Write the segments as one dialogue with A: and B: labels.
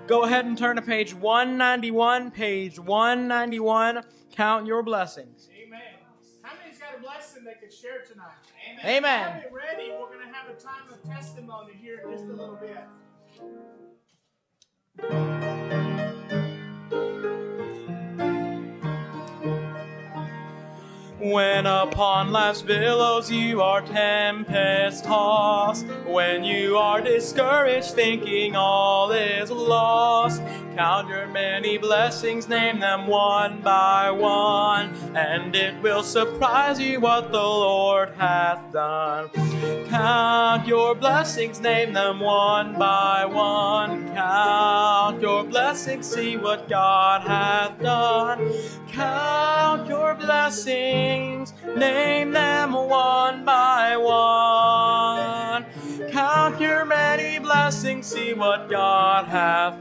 A: Go ahead and turn to page 191. Page 191. Count your blessings.
B: Amen. How many's got a blessing they could share tonight?
A: Amen.
B: Have it ready. We're going to have a time of testimony here in just a little bit.
A: When upon life's billows you are tempest tossed, when you are discouraged thinking all is lost, count your many blessings, name them one by one, and it will surprise you what the Lord hath done. Count your blessings, name them one by one. Count your blessings, see what God hath done. Count your blessings, name them one by one. Count your many blessings, see what God hath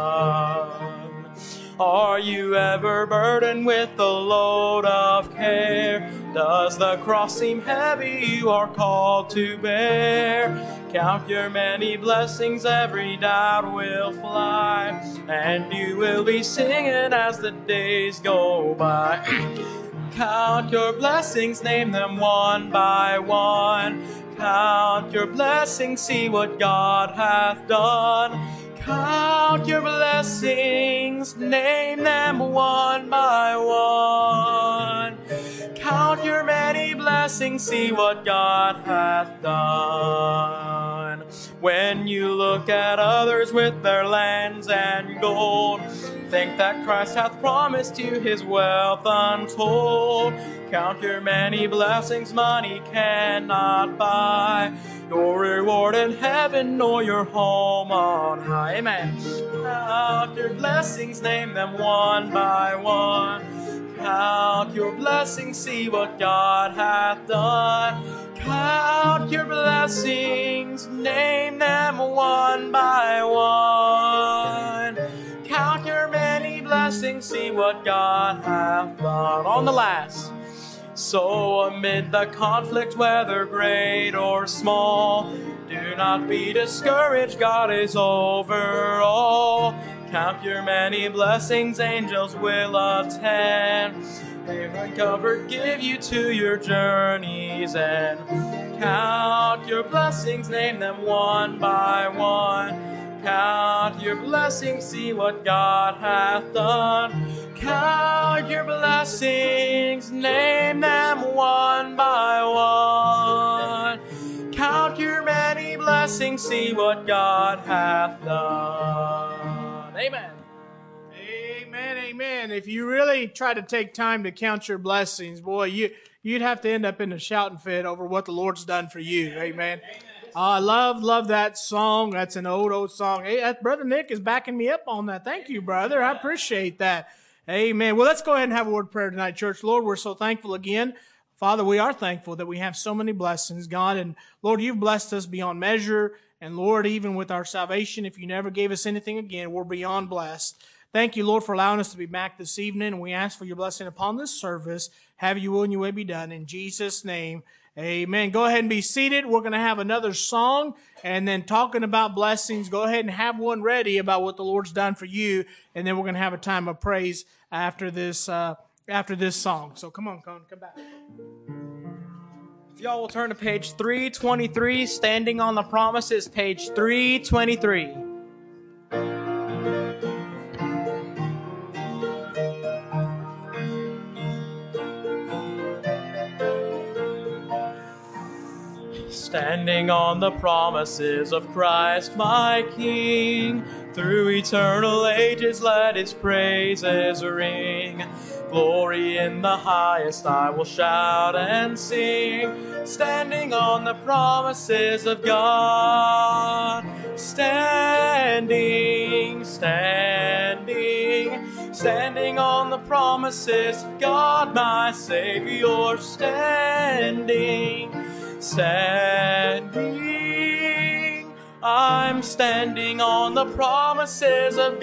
A: done. Are you ever burdened with a load of care? Does the cross seem heavy you are called to bear? Count your many blessings, every doubt will fly, and you will be singing as the days go by. Count your blessings, name them one by one. Count your blessings, see what God hath done. Count your blessings, name them one by one. Count your many blessings, see what God hath done. When you look at others with their lands and gold, think that Christ hath promised you his wealth untold. Count your many blessings, money cannot buy your reward in heaven nor your home on high. Amen. Count your blessings, name them one by one. Count your blessings, see what God hath done. Count your blessings, name them one by one. Count your many blessings, see what God hath done. On the last. So amid the conflict, whether great or small, do not be discouraged, God is over all. Count your many blessings, angels will attend. They uncovered, give you to your journey's end. Count your blessings, name them one by one. Count your blessings, see what God hath done. Count your blessings, name them one by one. Count your many blessings, see what God hath done. Amen.
B: Amen, amen. If you really try to take time to count your blessings, boy, you'd have to end up in a shouting fit over what the Lord's done for you. Amen. I love that song. That's an old song. Hey, Brother Nick is backing me up on that. Thank you, brother. I appreciate that. Amen. Well, let's go ahead and have a word of prayer tonight, church. Lord, we're so thankful again. Father, we are thankful that we have so many blessings, God. And Lord, you've blessed us beyond measure. And Lord, even with our salvation, if you never gave us anything again, we're beyond blessed. Thank you, Lord, for allowing us to be back this evening. And we ask for your blessing upon this service. Have your will and your way be done. In Jesus' name, amen. Go ahead and be seated. We're going to have another song. And then talking about blessings, go ahead and have one ready about what the Lord's done for you. And then we're going to have a time of praise after this song. So come on, come back.
A: If y'all will turn to page 323, Standing on the Promises, page 323. Standing on the promises of Christ my King, through eternal ages let his praises ring. Glory in the highest I will shout and sing, standing on the promises of God. Standing on the promises of God my Savior. Standing, I'm standing on the promises of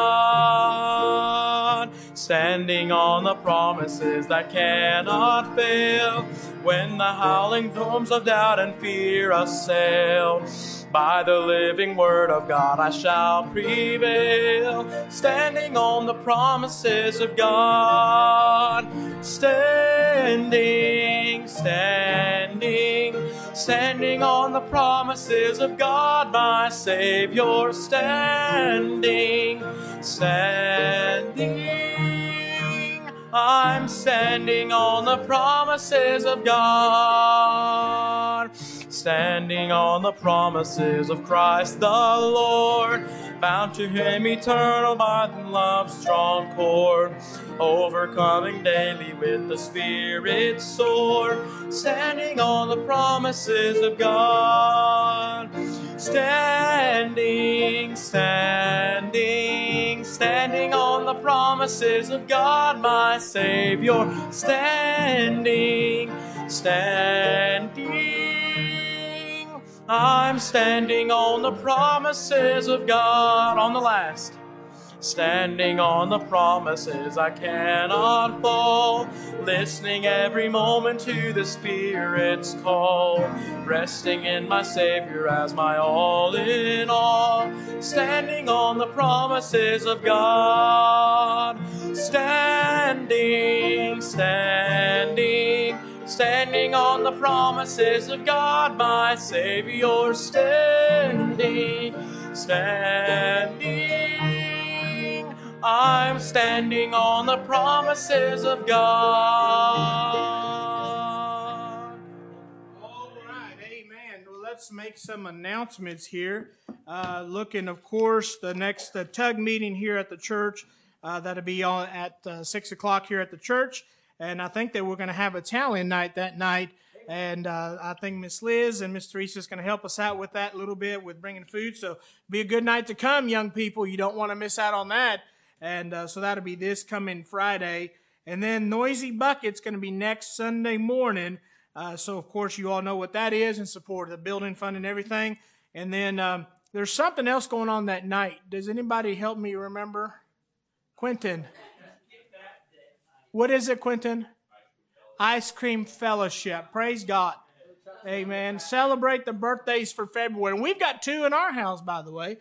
A: God. Standing on the promises that cannot fail, when the howling storms of doubt and fear assail. By the living word of God I shall prevail, standing on the promises of God. Standing, standing, standing on the promises of God, my Savior. Standing, standing, I'm standing on the promises of God. Standing on the promises of Christ the Lord, bound to Him eternal by the love's strong cord, overcoming daily with the Spirit's sword, standing on the promises of God. Standing, standing, standing on the promises of God, my Savior. Standing, standing, I'm standing on the promises of God. On the last. Standing on the promises, I cannot fall, listening every moment to the Spirit's call, resting in my Savior as my all in all, standing on the promises of God. Standing, standing, standing on the promises of God, my Savior. Standing, standing, I'm standing on the promises of God.
B: All right, amen. Well, let's make some announcements here. Looking, of course, the next tug meeting here at the church. That'll be on at 6 o'clock here at the church. And I think that we're going to have Italian night that night. And I think Miss Liz and Miss Teresa is going to help us out with that a little bit with bringing food. So be a good night to come, young people. You don't want to miss out on that. And so that'll be this coming Friday. And then Noisy Bucket's going to be next Sunday morning. So, of course, you all know what that is in support of the building fund and everything. And then there's something else going on that night. Does anybody help me remember? Quentin. What is it, Quentin? Ice Cream Fellowship. Praise God. Amen. Celebrate the birthdays for February. And we've got two in our house, by the way.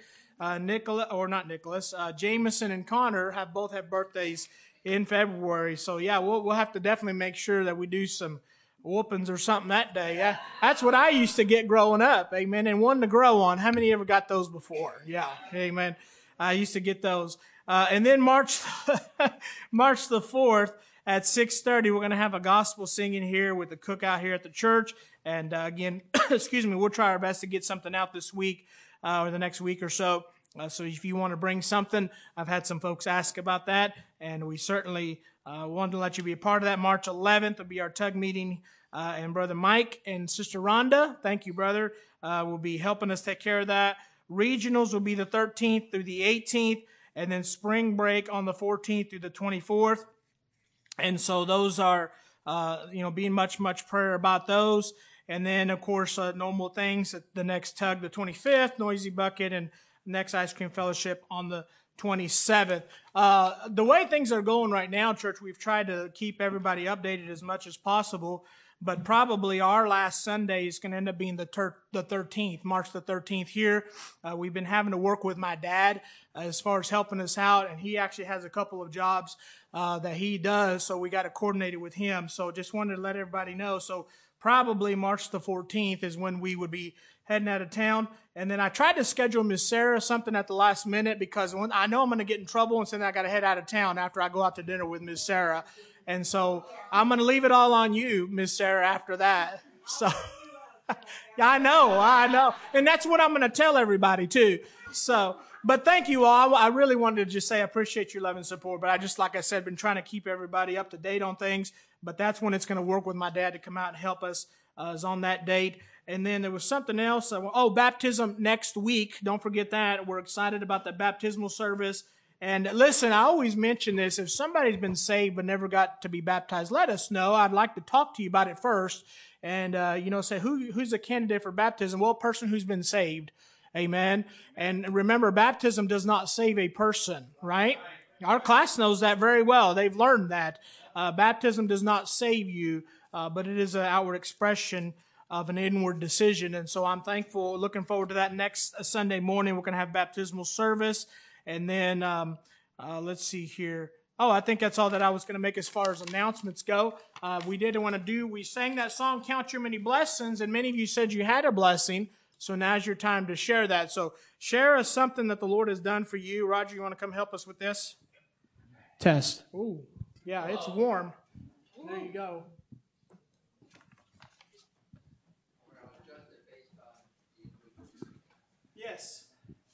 B: Jameson and Connor both have birthdays in February. So, yeah, we'll have to definitely make sure that we do some whoopings or something that day. Yeah, that's what I used to get growing up. Amen. And one to grow on. How many ever got those before? Yeah. Amen. I used to get those. And then March the 4th at 6:30, we're going to have a gospel singing here with the cookout here at the church. And again, excuse me, we'll try our best to get something out this week or the next week or so. So if you want to bring something, I've had some folks ask about that, and we certainly wanted to let you be a part of that. March 11th will be our tug meeting, and Brother Mike and Sister Rhonda, thank you, brother, will be helping us take care of that. Regionals will be the 13th through the 18th, and then spring break on the 14th through the 24th. And so those are, being much prayer about those. And then, of course, normal things, the next tug, the 25th, Noisy Bucket, and next Ice Cream Fellowship on the 27th. The way things are going right now, church, we've tried to keep everybody updated as much as possible, but probably our last Sunday is going to end up being the 13th, March the 13th here. We've been having to work with my dad as far as helping us out, and he actually has a couple of jobs that he does, so we got to coordinate it with him. So just wanted to let everybody know. So probably March the 14th is when we would be heading out of town. And then I tried to schedule Miss Sarah something at the last minute because I know I'm going to get in trouble, and so then I got to head out of town after I go out to dinner with Miss Sarah. And so I'm going to leave it all on you, Miss Sarah, after that. So I know. And that's what I'm going to tell everybody too. So, but thank you all. I really wanted to just say I appreciate your love and support, but I just, like I said, been trying to keep everybody up to date on things. But that's when it's going to work with my dad to come out and help us is on that date. And then there was something else. Baptism next week. Don't forget that. We're excited about the baptismal service. And listen, I always mention this. If somebody's been saved but never got to be baptized, let us know. I'd like to talk to you about it first. And, say, who's a candidate for baptism? Well, a person who's been saved. Amen. And remember, baptism does not save a person, right? Our class knows that very well. They've learned that. Baptism does not save you, but it is an outward expression of an inward decision. And so I'm thankful, looking forward to that next Sunday morning. We're going to have baptismal service. And then let's see here. Oh, I think that's all that I was going to make as far as announcements go. We sang that song, Count Your Many Blessings, and many of you said you had a blessing. So now's your time to share that. So share us something that the Lord has done for you. Roger, you want to come help us with this? Test. Ooh, yeah, it's warm. There you go. Yes.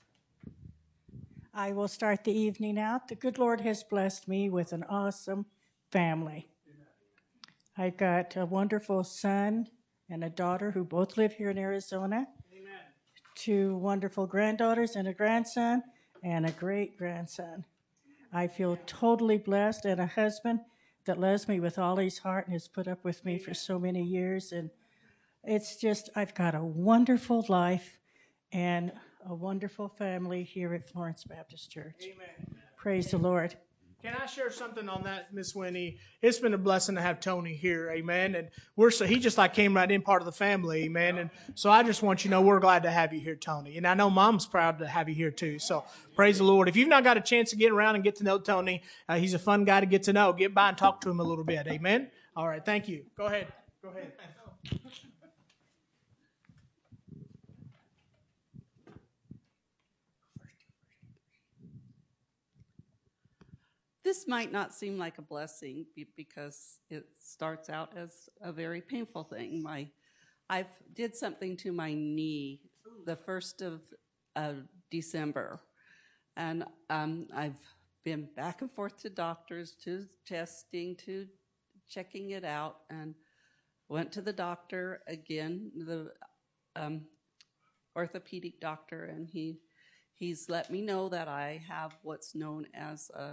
C: I will start the evening out. The good Lord has blessed me with an awesome family. I've got a wonderful son and a daughter who both live here in Arizona.
B: Amen.
C: 2 wonderful granddaughters and a grandson and a great-grandson. I feel totally blessed, and a husband that loves me with all his heart and has put up with me for so many years. And it's just, I've got a wonderful life and a wonderful family here at Florence Baptist Church.
B: Amen.
C: Praise the Lord.
B: Can I share something on that, Miss Winnie? It's been a blessing to have Tony here, amen. And he just like came right in, part of the family, amen. And so I just want you to know we're glad to have you here, Tony. And I know Mom's proud to have you here too. So praise the Lord. If you've not got a chance to get around and get to know Tony, he's a fun guy to get to know. Get by and talk to him a little bit, amen. All right, thank you. Go ahead.
D: This might not seem like a blessing because it starts out as a very painful thing. I've did something to my knee the 1st of December, and I've been back and forth to doctors, to testing, to checking it out, and went to the doctor again, the orthopedic doctor, and he's let me know that I have what's known as a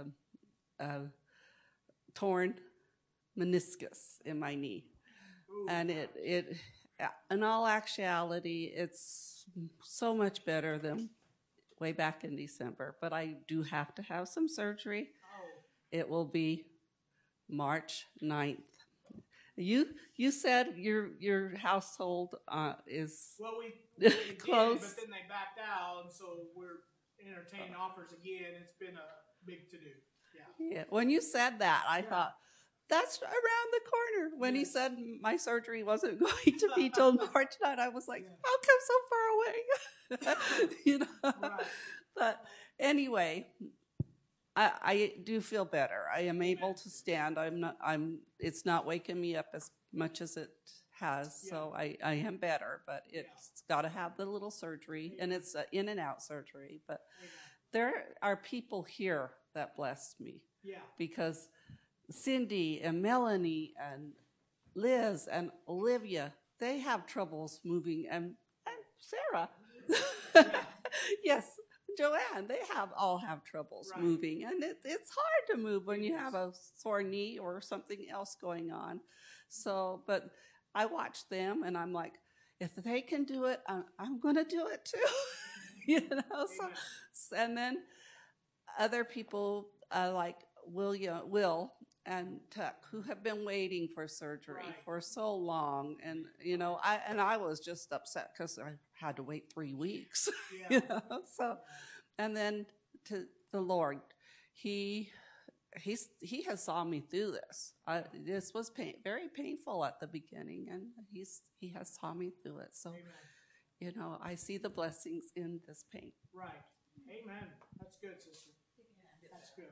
D: torn meniscus in my knee. And it in all actuality, it's so much better than way back in December, but I do have to have some surgery. It will be March 9th. You said your household is
B: we
D: close,
B: but then they backed out, and so we're entertaining offers again. It's been a big to-do.
D: Yeah. When you said that, I thought, that's around the corner. When he said my surgery wasn't going to be till March 9th, I was like, how come so far away?
B: Right.
D: But anyway, I do feel better. I am able to stand. It's not waking me up as much as it has. So I am better, but it's got to have the little surgery, and it's an in and out surgery. But there are people here that blessed me.
B: Yeah.
D: Because Cindy and Melanie and Liz and Olivia, they have troubles moving, and Sarah. Yes, Joanne, they all have troubles moving, and it's hard to move when you have a sore knee or something else going on. So, but I watch them, and I'm like, if they can do it, I'm going to do it too. So, and then other people like Will and Tuck, who have been waiting for surgery for so long, and I was just upset because I had to wait 3 weeks. So, and then to the Lord, He has saw me through this. This was very painful at the beginning, and He has saw me through it. So, I see the blessings in this pain.
B: Right. Amen. That's good, sister. That's good.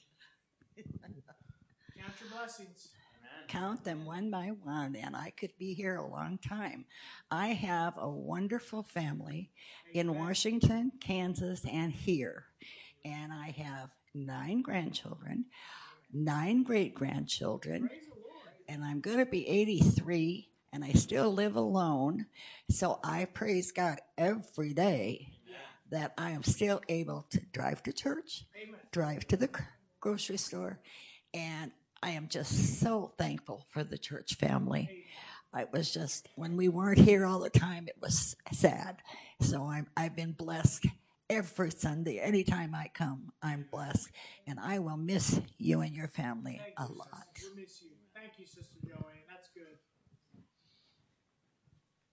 B: Count your blessings. Amen.
E: Count them one by one, and I could be here a long time. I have a wonderful family in Washington, Kansas, and here. And I have 9 grandchildren, 9 great-grandchildren, and I'm going to be 83, and I still live alone. So I praise God every day that I am still able to drive to church, drive to the grocery store, and I am just so thankful for the church family. I was just, when we weren't here all the time, it was sad. So I've been blessed every Sunday. Anytime I come, I'm blessed. And I will miss you and your family a lot.
B: We'll miss you. Thank you, Sister Joanne. That's good.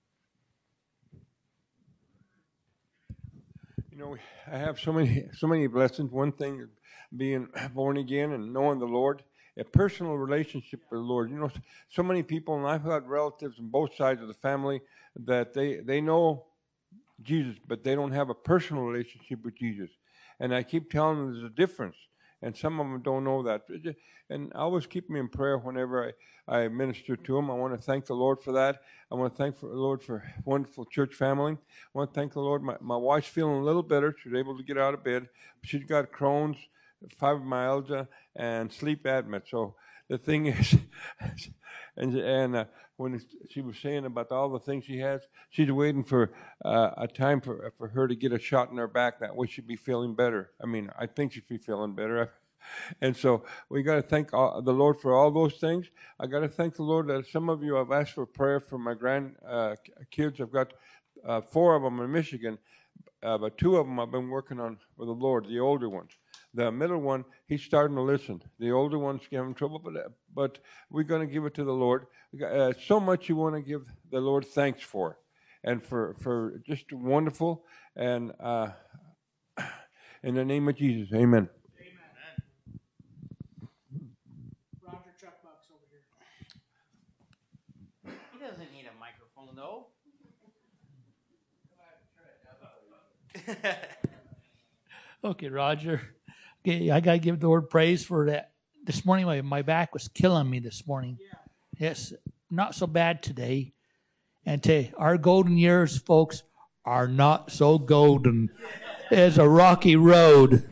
F: You know, I have so many blessings. One thing is being born again and knowing the Lord, a personal relationship with the Lord. You know, so many people, and I've got relatives on both sides of the family that they know Jesus, but they don't have a personal relationship with Jesus. And I keep telling them there's a difference. And some of them don't know that. And I always keep me in prayer whenever I minister to them. I want to thank the Lord for that. I want to thank the Lord for a wonderful church family. I want to thank the Lord. My wife's feeling a little better. She's able to get out of bed. She's got Crohn's, fibromyalgia, and sleep apnea. So the thing is, and when she was saying about all the things she has, she's waiting for a time for her to get a shot in her back. That way she'd be feeling better. I mean, I think she'd be feeling better. And so we got to thank the Lord for all those things. I got to thank the Lord that some of you have asked for prayer for my kids. I've got 4 of them in Michigan, but 2 of them I've been working on with the Lord, the older ones. The middle one, he's starting to listen. The older one's having trouble, but we're going to give it to the Lord. So much you want to give the Lord thanks for, and for just wonderful. And in the name of Jesus, amen.
B: Roger Chuck Bucks over here.
G: He doesn't need a microphone, though. Okay, Roger. Okay, I got to give the Lord praise for that. This morning, my back was killing me this morning. Yeah. Yes, not so bad today. And our golden years, folks, are not so golden. It's a rocky road.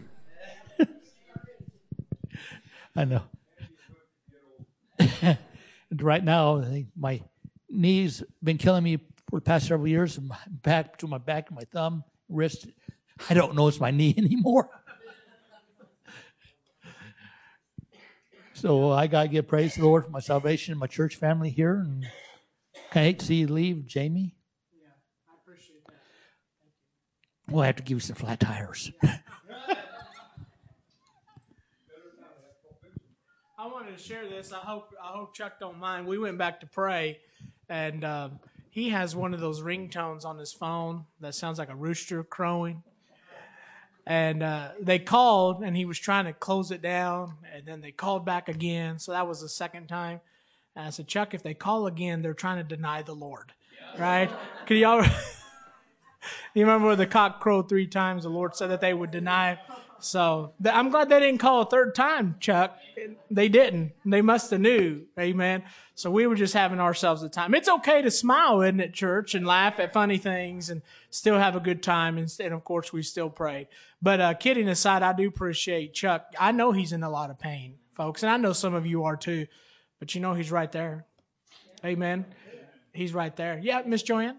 G: I know. Right now, I think my knees been killing me for the past several years. Back to my back and my thumb, wrist. I don't know it's my knee anymore. So I got to give praise to the Lord for my salvation and my church family here. And I hate to see you leave, Jamie.
B: Yeah, I appreciate that.
G: We'll have to give you some flat tires.
B: I wanted to share this. I hope Chuck don't mind. We went back to pray, and he has one of those ringtones on his phone that sounds like a rooster crowing. And they called, and he was trying to close it down, and then they called back again. So that was the second time. And I said, Chuck, if they call again, they're trying to deny the Lord, right? Can y'all? You remember when the cock crowed 3 times? The Lord said that they would deny. So I'm glad they didn't call a third time, Chuck. They didn't. They must have knew. Amen. So we were just having ourselves a time. It's okay to smile, isn't it, church, and laugh at funny things and still have a good time. And of course, we still prayed. But kidding aside, I do appreciate Chuck. I know he's in a lot of pain, folks, and I know some of you are too. But you know he's right there. Amen. He's right there. Yeah, Miss Joanne?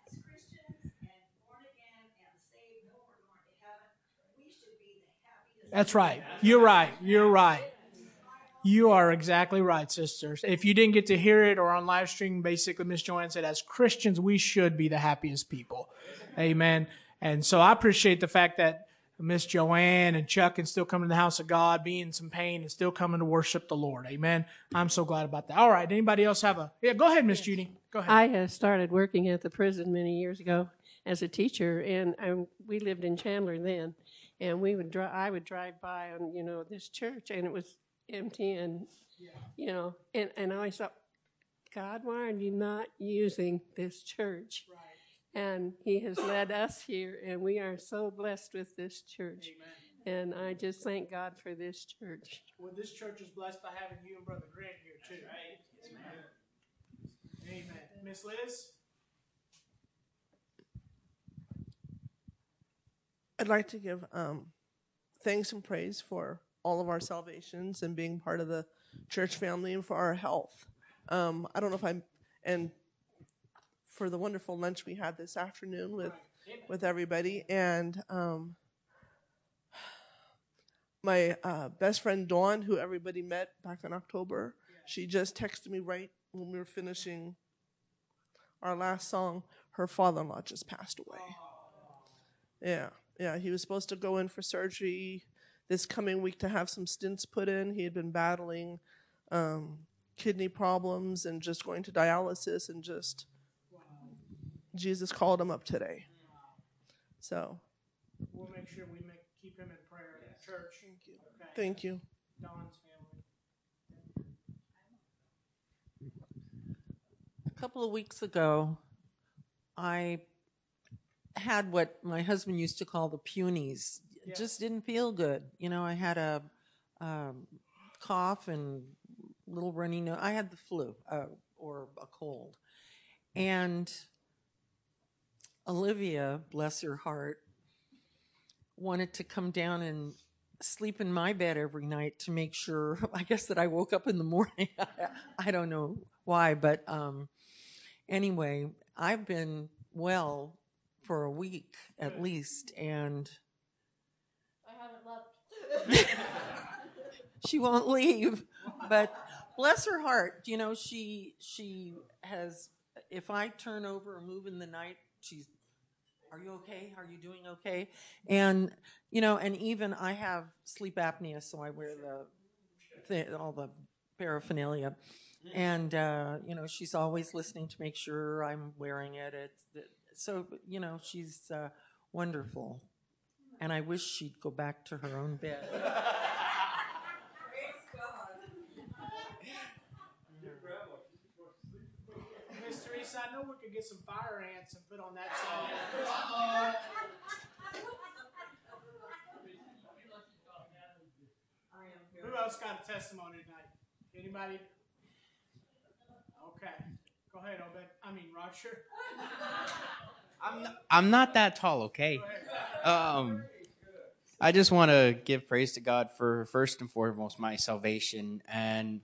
B: That's right. You're right. You're right. You are exactly right, sisters. If you didn't get to hear it or on live stream, basically Miss Joanne said, as Christians, we should be the happiest people. Amen. And so I appreciate the fact that Miss Joanne and Chuck can still come to the house of God, be in some pain, and still coming to worship the Lord. Amen. I'm so glad about that. All right. Anybody else have yeah, go ahead, Miss Judy. Go ahead.
H: I started working at the prison many years ago as a teacher, and we lived in Chandler then. And I would drive by on, this church, and it was empty, and, and I always thought, God, why are you not using this church? Right. And he has led us here, and we are so blessed with this church. Amen. And I just thank God for this church.
B: Well, this church is blessed by having you and Brother Grant here, too. Right? Yes, ma'am. Amen. Miss Liz?
I: I'd like to give thanks and praise for all of our salvations and being part of the church family and for our health. I don't know and for the wonderful lunch we had this afternoon with everybody. And my best friend Dawn, who everybody met back in October, she just texted me right when we were finishing our last song. Her father-in-law just passed away. Yeah, he was supposed to go in for surgery this coming week to have some stents put in. He had been battling kidney problems and just going to dialysis, and just Jesus called him up today. So
B: We'll make sure we keep him in prayer at church.
I: Thank you.
B: Okay.
I: Thank you.
B: Don's family.
J: A couple of weeks ago, I had what my husband used to call the punies.
B: Yeah.
J: Just didn't feel good. You know, I had a cough and little runny nose. I had the flu or a cold. And Olivia, bless her heart, wanted to come down and sleep in my bed every night to make sure, I guess, that I woke up in the morning. I don't know why, but anyway, I've been well for a week at least, and
H: I haven't left.
J: she won't leave. But bless her heart, you know, she has, if I turn over or move in the night, she's, are you okay? Are you doing okay? And, you know, and even I have sleep apnea, so I wear all the paraphernalia. And, you know, she's always listening to make sure I'm wearing it. So, you know, she's wonderful. And I wish she'd go back to her own bed.
B: Miss Teresa, I know we could get some fire ants and put on that side. Who else got a testimony tonight? Anybody? Okay. Go ahead, Obed. Roger.
K: I'm not that tall, okay? I just want to give praise to God for, first and foremost, my salvation, and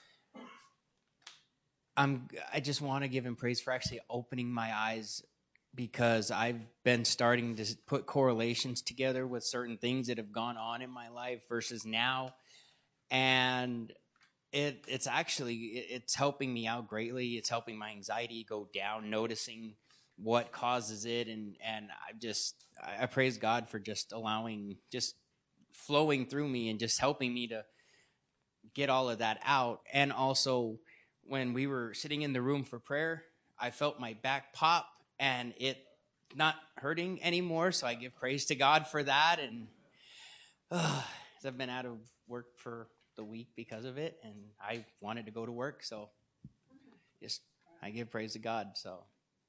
K: I just want to give him praise for actually opening my eyes, because I've been starting to put correlations together with certain things that have gone on in my life versus now, and it's helping me out greatly. It's helping my anxiety go down, noticing what causes it, and I praise God for just allowing, just flowing through me and just helping me to get all of that out. And also, when we were sitting in the room for prayer, I felt my back pop and it not hurting anymore. So I give praise to God for that. And I've been out of work for the week because of it, and I wanted to go to work, so I give praise to God. So.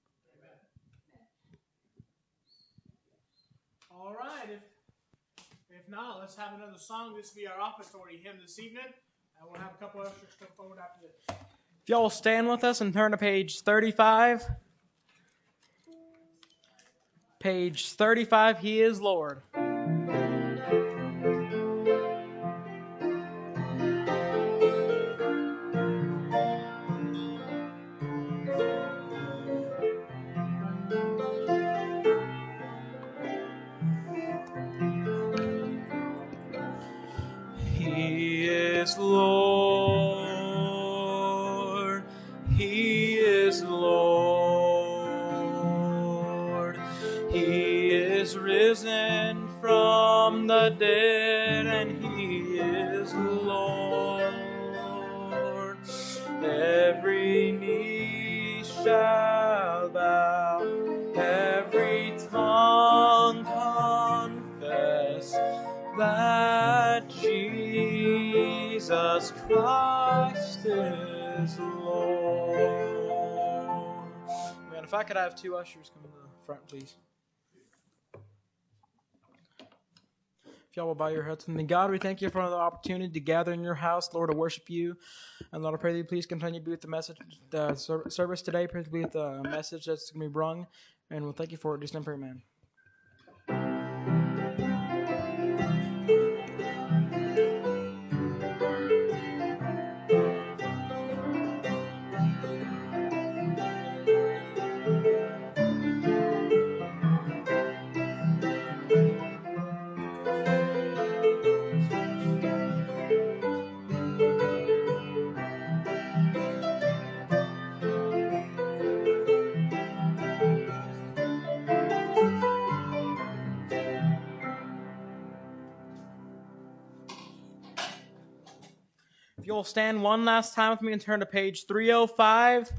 B: All right. If not, let's have another song. This will be our offertory hymn this evening. And we'll have a couple ushers come forward after this.
A: If y'all will stand with us and turn to page 35. Page 35, He is Lord. He is Lord. He is Lord. He is risen from the dead, and He is Lord. Every knee shall bow, every tongue confess that Jesus Christ is Lord. Man, if I could have two ushers come to the front, please. If y'all will bow your heads with me. God, we thank you for another opportunity to gather in your house, Lord, to worship you. And Lord, I pray that you please continue to be with the message, the service today. Pray to be with the message that's going to be brung. And we'll thank you for it. Just in prayer, man. If you'll stand one last time with me and turn to page 305.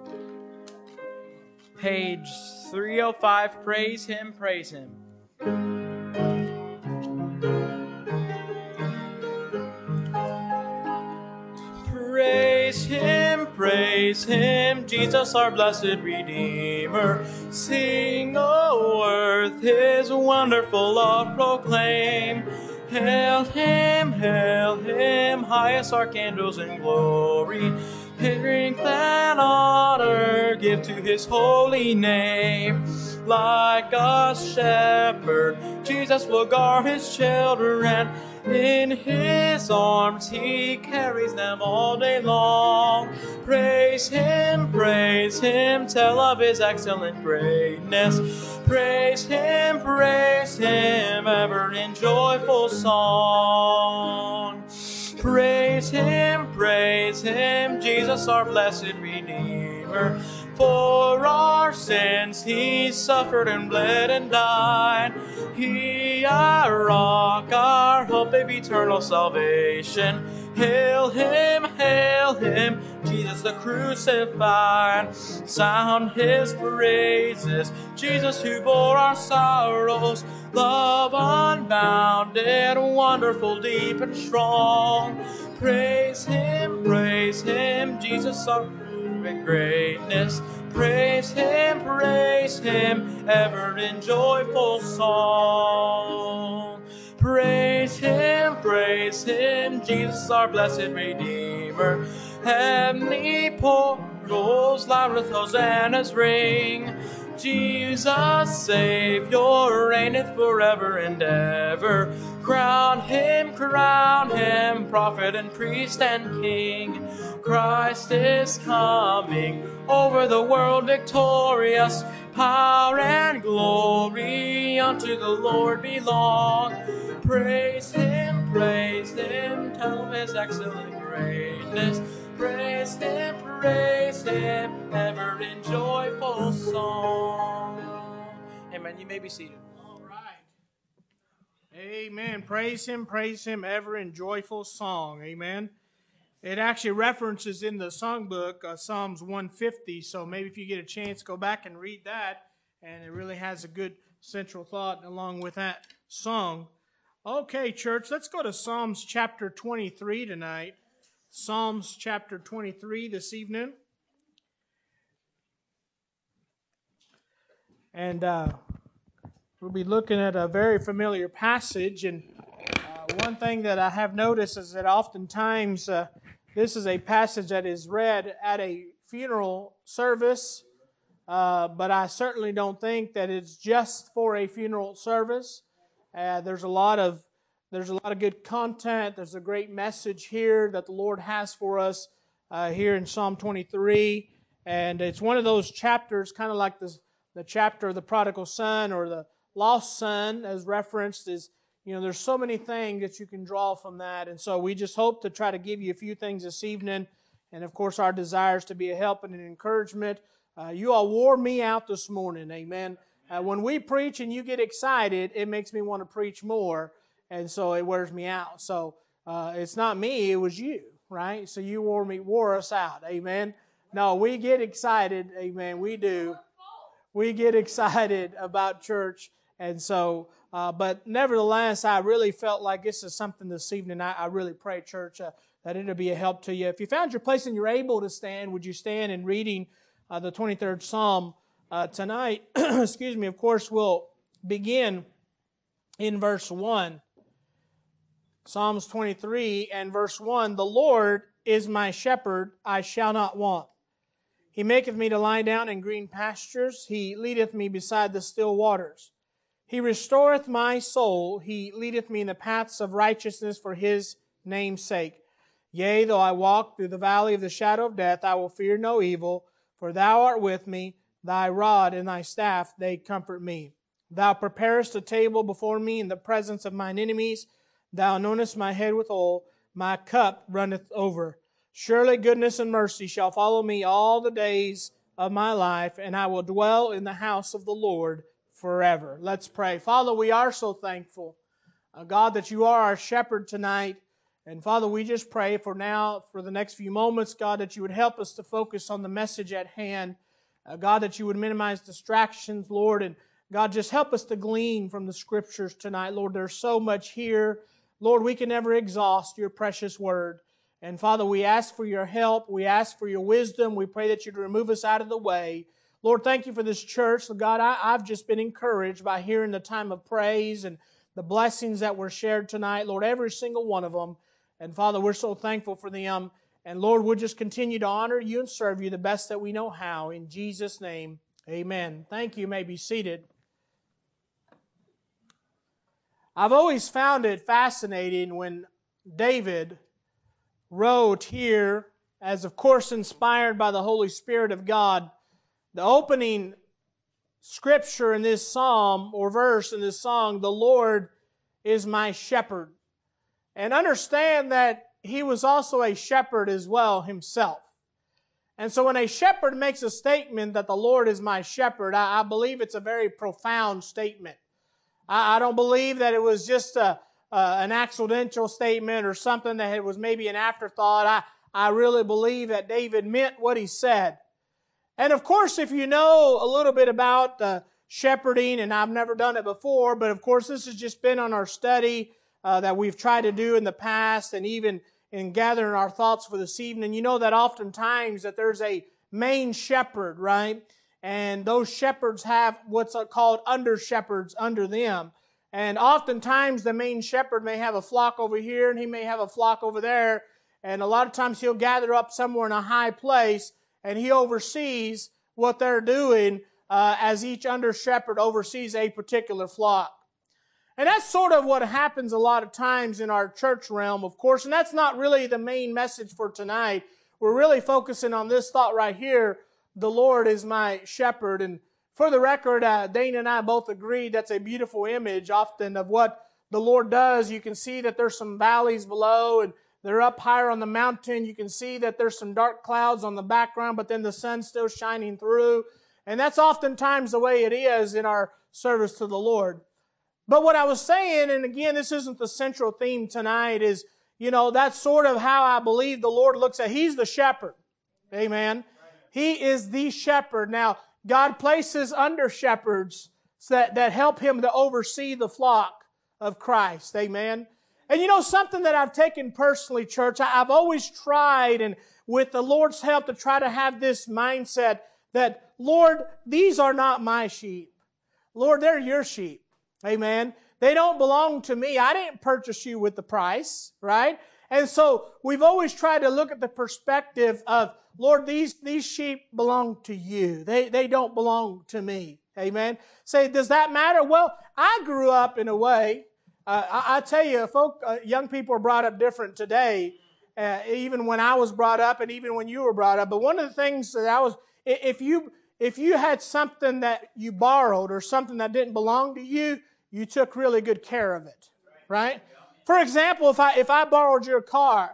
A: Page 305, praise Him, praise Him. praise Him, Jesus our blessed Redeemer. Sing, O earth, His wonderful love proclaim. Hail Him, highest archangels in glory. Strength and honor give to His holy name. Like a shepherd, Jesus will guard His children. In His arms He carries them all day long. Praise Him, tell of His excellent greatness. Praise Him, ever in joyful song. Praise Him, Jesus our blessed Redeemer. For our sins He suffered and bled and died. He our rock, our hope of eternal salvation. Hail Him, Jesus the crucified. Sound His praises, Jesus who bore our sorrows. Love unbounded, wonderful, deep and strong. Praise Him, Jesus our greatness. Praise Him, ever in joyful song. Praise Him, Jesus our blessed Redeemer. Heavenly portals loud with hosannas ring. Jesus, Savior, reigneth forever and ever. Crown Him, prophet and priest and king. Christ is coming over the world victorious. Power and glory unto the Lord belong. Praise Him, tell of His excellent greatness. Praise Him, ever in joyful song. Amen. You may be seated.
B: All right. Amen. Praise Him, ever in joyful song. Amen. It actually references in the songbook Psalms 150, so maybe if you get a chance, go back and read that, and it really has a good central thought along with that song. Okay, church, let's go to Psalms chapter 23 tonight. Psalms chapter 23 this evening. And we'll be looking at a very familiar passage, and one thing that I have noticed is that oftentimes this is a passage that is read at a funeral service, but I certainly don't think that it's just for a funeral service. There's a lot of good content. There's a great message here that the Lord has for us here in Psalm 23, and it's one of those chapters, kind of like the chapter of the prodigal son or the lost son, as referenced, is. You know, there's so many things that you can draw from that. And so we just hope to try to give you a few things this evening. And, of course, our desire is to be a help and an encouragement. You all wore me out this morning, amen. When we preach and you get excited, it makes me want to preach more. And so it wears me out. So it's not me, it was you, right? So you wore us out, amen. No, we get excited, amen. We do. We get excited about church. And so... but nevertheless, I really felt like this is something this evening. I really pray, church, that it'll be a help to you. If you found your place and you're able to stand, would you stand in reading the 23rd Psalm tonight? Excuse me. Of course, we'll begin in verse 1. Psalms 23 and verse 1. The Lord is my shepherd, I shall not want. He maketh me to lie down in green pastures. He leadeth me beside the still waters. He restoreth my soul. He leadeth me in the paths of righteousness for His name's sake. Yea, though I walk through the valley of the shadow of death, I will fear no evil, for Thou art with me. Thy rod and Thy staff, they comfort me. Thou preparest a table before me in the presence of mine enemies. Thou anointest my head with oil. My cup runneth over. Surely goodness and mercy shall follow me all the days of my life, and I will dwell in the house of the Lord forever. Let's pray. Father, we are so thankful, God, that You are our shepherd tonight. And Father, we just pray for the next few moments, God, that You would help us to focus on the message at hand. God, that You would minimize distractions, Lord. And God, just help us to glean from the Scriptures tonight. Lord, there's so much here. Lord, we can never exhaust Your precious word. And Father, we ask for your help. We ask for your wisdom. We pray that you'd remove us out of the way. Lord, thank you for this church. God, I've just been encouraged by hearing the time of praise and the blessings that were shared tonight. Lord, every single one of them. And Father, we're so thankful for them. And Lord, we'll just continue to honor you and serve you the best that we know how. In Jesus' name, amen. Thank you. You may be seated. I've always found it fascinating when David wrote here, as of course inspired by the Holy Spirit of God, the opening scripture in this psalm or verse in this song, the Lord is my shepherd. And understand that he was also a shepherd as well himself. And so when a shepherd makes a statement that the Lord is my shepherd, I believe it's a very profound statement. I don't believe that it was just an accidental statement or something that it was maybe an afterthought. I really believe that David meant what he said. And of course, if you know a little bit about shepherding, and I've never done it before, but of course this has just been on our study that we've tried to do in the past, and even in gathering our thoughts for this evening, you know that oftentimes that there's a main shepherd, right? And those shepherds have what's called under-shepherds under them. And oftentimes the main shepherd may have a flock over here and he may have a flock over there. And a lot of times he'll gather up somewhere in a high place and he oversees what they're doing as each under-shepherd oversees a particular flock. And that's sort of what happens a lot of times in our church realm, of course. And that's not really the main message for tonight. We're really focusing on this thought right here. The Lord is my shepherd. And for the record, Dana and I both agree that's a beautiful image often of what the Lord does. You can see that there's some valleys below and they're up higher on the mountain. You can see that there's some dark clouds on the background, but then the sun's still shining through. And that's oftentimes the way it is in our service to the Lord. But what I was saying, and again, this isn't the central theme tonight, is, that's sort of how I believe the Lord looks at. He's the shepherd. Amen. He is the shepherd. Now, God places under shepherds that help him to oversee the flock of Christ. Amen. And something that I've taken personally, church, I've always tried, and with the Lord's help, to try to have this mindset that, Lord, these are not my sheep. Lord, they're your sheep. Amen. They don't belong to me. I didn't purchase you with the price, right? And so we've always tried to look at the perspective of, Lord, these sheep belong to you. They don't belong to me. Amen. Say, does that matter? Well, I grew up in a way. I tell you, young people are brought up different today, even when I was brought up and even when you were brought up. But one of the things that if you had something that you borrowed or something that didn't belong to you, you took really good care of it, right? For example, if I borrowed your car,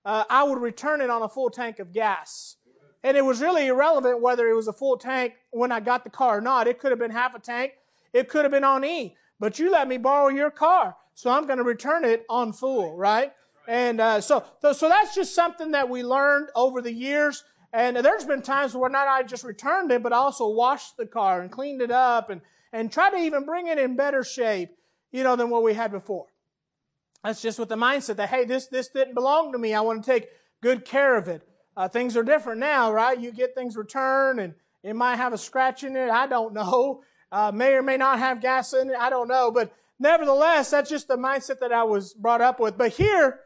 B: I would return it on a full tank of gas. And it was really irrelevant whether it was a full tank when I got the car or not. It could have been half a tank. It could have been on E. But you let me borrow your car, so I'm going to return it on full, right? And so that's just something that we learned over the years. And there's been times where not I just returned it, but I also washed the car and cleaned it up and tried to even bring it in better shape, than what we had before. That's just with the mindset that, hey, this didn't belong to me. I want to take good care of it. Things are different now, right? You get things returned, and it might have a scratch in it. I don't know. May or may not have gas in it. I don't know. But nevertheless, that's just the mindset that I was brought up with. But here,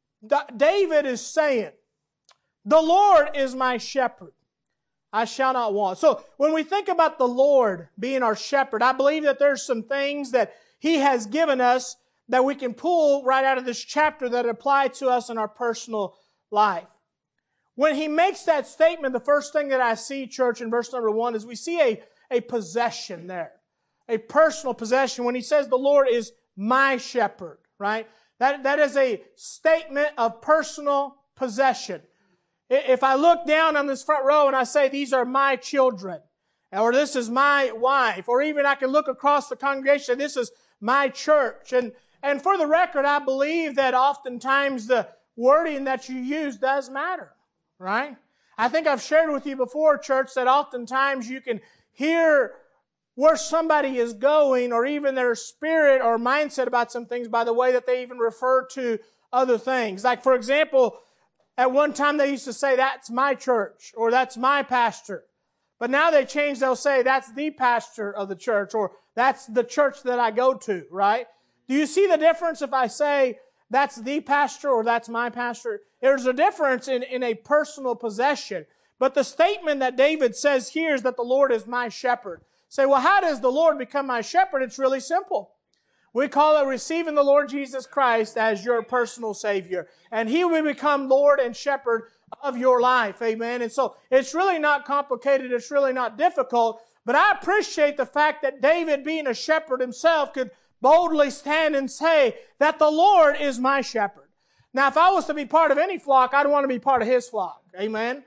B: David is saying, the Lord is my shepherd. I shall not want. So when we think about the Lord being our shepherd, I believe that there's some things that He has given us that we can pull right out of this chapter that apply to us in our personal life. When he makes that statement, the first thing that I see, church, in verse number 1 is we see a possession there. A personal possession. When he says the Lord is my shepherd, right? That is a statement of personal possession. If I look down on this front row and I say, these are my children, or this is my wife, or even I can look across the congregation, this is my church. And for the record, I believe that oftentimes the wording that you use does matter, right? I think I've shared with you before, church, that oftentimes you can hear where somebody is going, or even their spirit or mindset about some things by the way that they even refer to other things. Like, for example, At one time they used to say, that's my church, or that's my pastor. But now they change, they'll say, that's the pastor of the church, or that's the church that I go to, right? Do you see the difference if I say, that's the pastor, or that's my pastor? There's a difference in a personal possession. But the statement that David says here is that the Lord is my shepherd. Say, well, how does the Lord become my shepherd? It's really simple. We call it receiving the Lord Jesus Christ as your personal Savior. And He will become Lord and shepherd of your life. Amen. And so it's really not complicated. It's really not difficult. But I appreciate the fact that David, being a shepherd himself, could boldly stand and say that the Lord is my shepherd. Now, if I was to be part of any flock, I'd want to be part of His flock. Amen.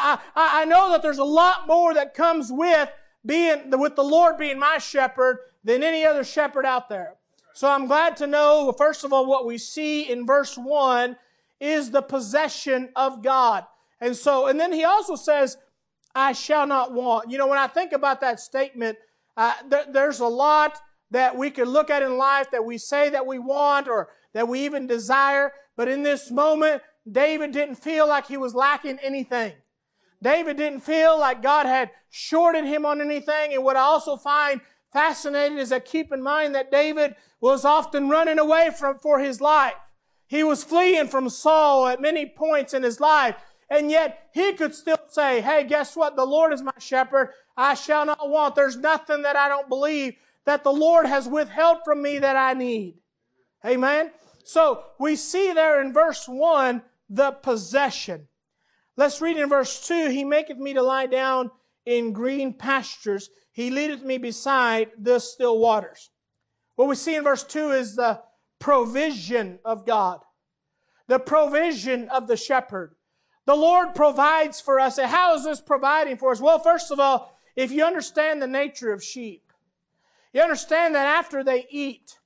B: I know that there's a lot more that comes with the Lord being my shepherd than any other shepherd out there. So I'm glad to know, first of all, what we see in verse 1 is the possession of God. And then he also says, I shall not want. You know, when I think about that statement, there's a lot that we could look at in life that we say that we want or that we even desire. But in this moment, David didn't feel like he was lacking anything. David didn't feel like God had shorted him on anything. And what I also find fascinating is that keep in mind that David was often running away for his life. He was fleeing from Saul at many points in his life. And yet he could still say, hey, guess what? The Lord is my shepherd. I shall not want. There's nothing that I don't believe that the Lord has withheld from me that I need. Amen? So we see there in verse 1 the possession. Let's read in verse 2. He maketh me to lie down in green pastures. He leadeth me beside the still waters. What we see in verse 2 is the provision of God. The provision of the shepherd. The Lord provides for us. And how is this providing for us? Well, first of all, if you understand the nature of sheep, you understand that after they eat,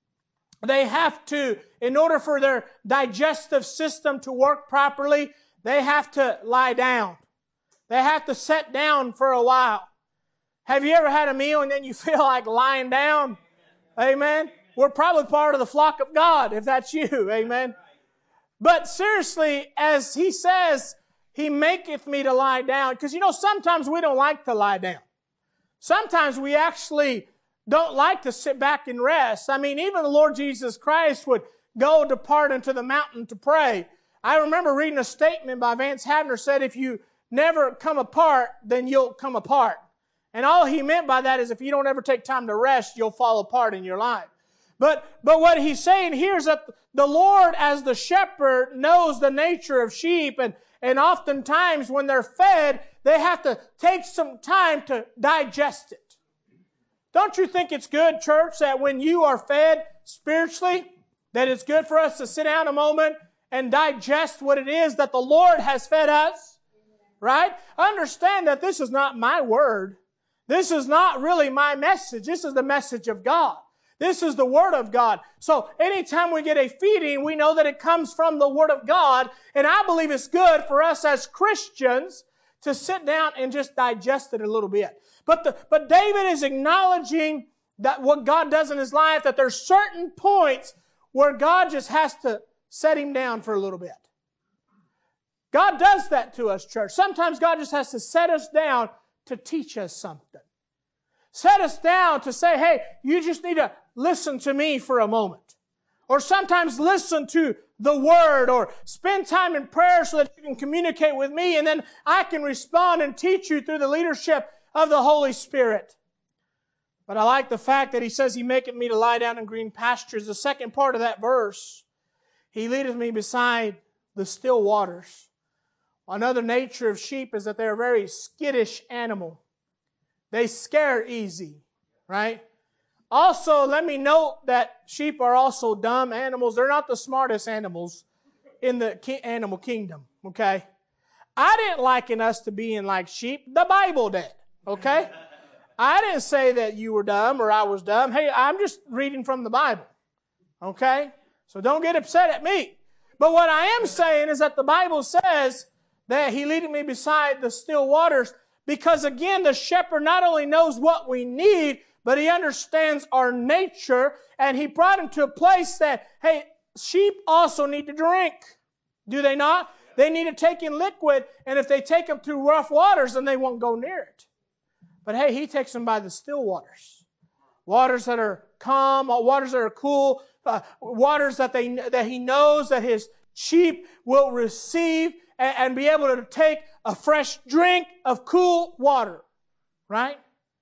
B: they have to, in order for their digestive system to work properly, they have to lie down. They have to sit down for a while. Have you ever had a meal and then you feel like lying down? Amen. We're probably part of the flock of God, if that's you. Amen. But seriously, as he says, He maketh me to lie down. Because, sometimes we don't like to lie down. Sometimes we actually don't like to sit back and rest. I mean, even the Lord Jesus Christ would go depart into the mountain to pray. I remember reading a statement by Vance Havner said, if you never come apart, then you'll come apart. And all he meant by that is if you don't ever take time to rest, you'll fall apart in your life. But what he's saying here is that the Lord, as the shepherd, knows the nature of sheep. And oftentimes when they're fed, they have to take some time to digest it. Don't you think it's good, church, that when you are fed spiritually, that it's good for us to sit down a moment and digest what it is that the Lord has fed us? Right? Understand that this is not my word. This is not really my message. This is the message of God. This is the Word of God. So anytime we get a feeding, we know that it comes from the Word of God. And I believe it's good for us as Christians to sit down and just digest it a little bit. But David is acknowledging that what God does in his life, that there's certain points where God just has to set him down for a little bit. God does that to us, church. Sometimes God just has to set us down to teach us something. Set us down to say, hey, you just need to listen to me for a moment. Or sometimes listen to the Word or spend time in prayer so that you can communicate with me and then I can respond and teach you through the leadership of the Holy Spirit. But I like the fact that he says, He maketh me to lie down in green pastures. The second part of that verse, He leadeth me beside the still waters. Another nature of sheep is that they're a very skittish animal. They scare easy, right? Also, let me note that sheep are also dumb animals. They're not the smartest animals in the animal kingdom, okay? I didn't liken us to being like sheep. The Bible did, okay? I didn't say that you were dumb or I was dumb. Hey, I'm just reading from the Bible, okay? So don't get upset at me. But what I am saying is that the Bible says that He leadeth me beside the still waters. Because again, the shepherd not only knows what we need, but He understands our nature. And He brought him to a place that, hey, sheep also need to drink. Do they not? They need to take in liquid, and if they take them through rough waters, then they won't go near it. But hey, He takes them by the still waters. Waters that are calm, waters that are cool, waters that He knows that His sheep will receive and be able to take a fresh drink of cool water. Right?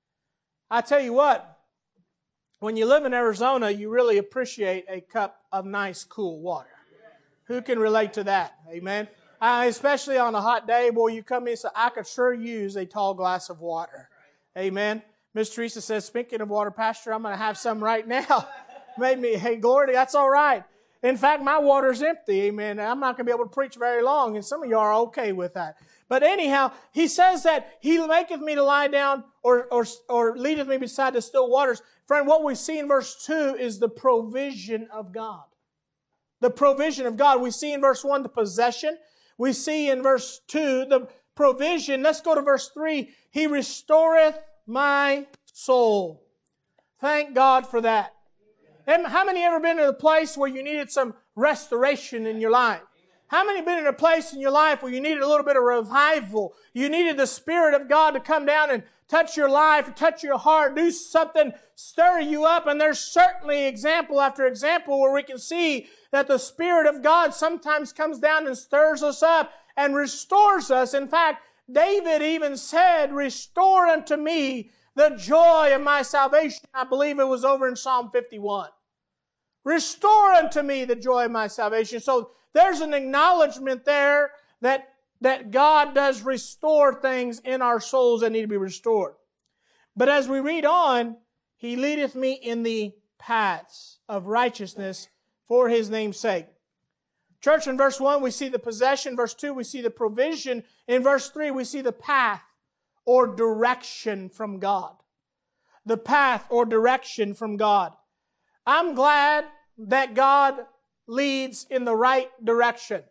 B: I tell you what, when you live in Arizona, you really appreciate a cup of nice, cool water. Who can relate to that? Amen? Especially on a hot day, boy, you come in and say, I could sure use a tall glass of water. Amen? Miss Teresa says, speaking of water, Pastor, I'm going to have some right now. Made me, hey, glory, that's all right. In fact, my water's empty. Amen? I'm not going to be able to preach very long, and some of you are okay with that. But anyhow, He says that He maketh me to lie down or leadeth me beside the still waters. Friend, what we see in verse 2 is the provision of God. The provision of God. We see in verse 1 the possession. We see in verse 2 the provision. Let's go to verse 3. He restoreth my soul. Thank God for that. And how many ever been in a place where you needed some restoration in your life? How many been in a place in your life where you needed a little bit of revival? You needed the Spirit of God to come down and touch your life, touch your heart, do something, stir you up. And there's certainly example after example where we can see that the Spirit of God sometimes comes down and stirs us up and restores us. In fact, David even said, restore unto me the joy of my salvation. I believe it was over in Psalm 51. Restore unto me the joy of my salvation. So there's an acknowledgement there that God does restore things in our souls that need to be restored. But as we read on, He leadeth me in the paths of righteousness for His name's sake. Church, in verse 1, we see the possession. Verse 2, we see the provision. In verse 3, we see the path or direction from God. The path or direction from God. I'm glad that God leads in the right direction.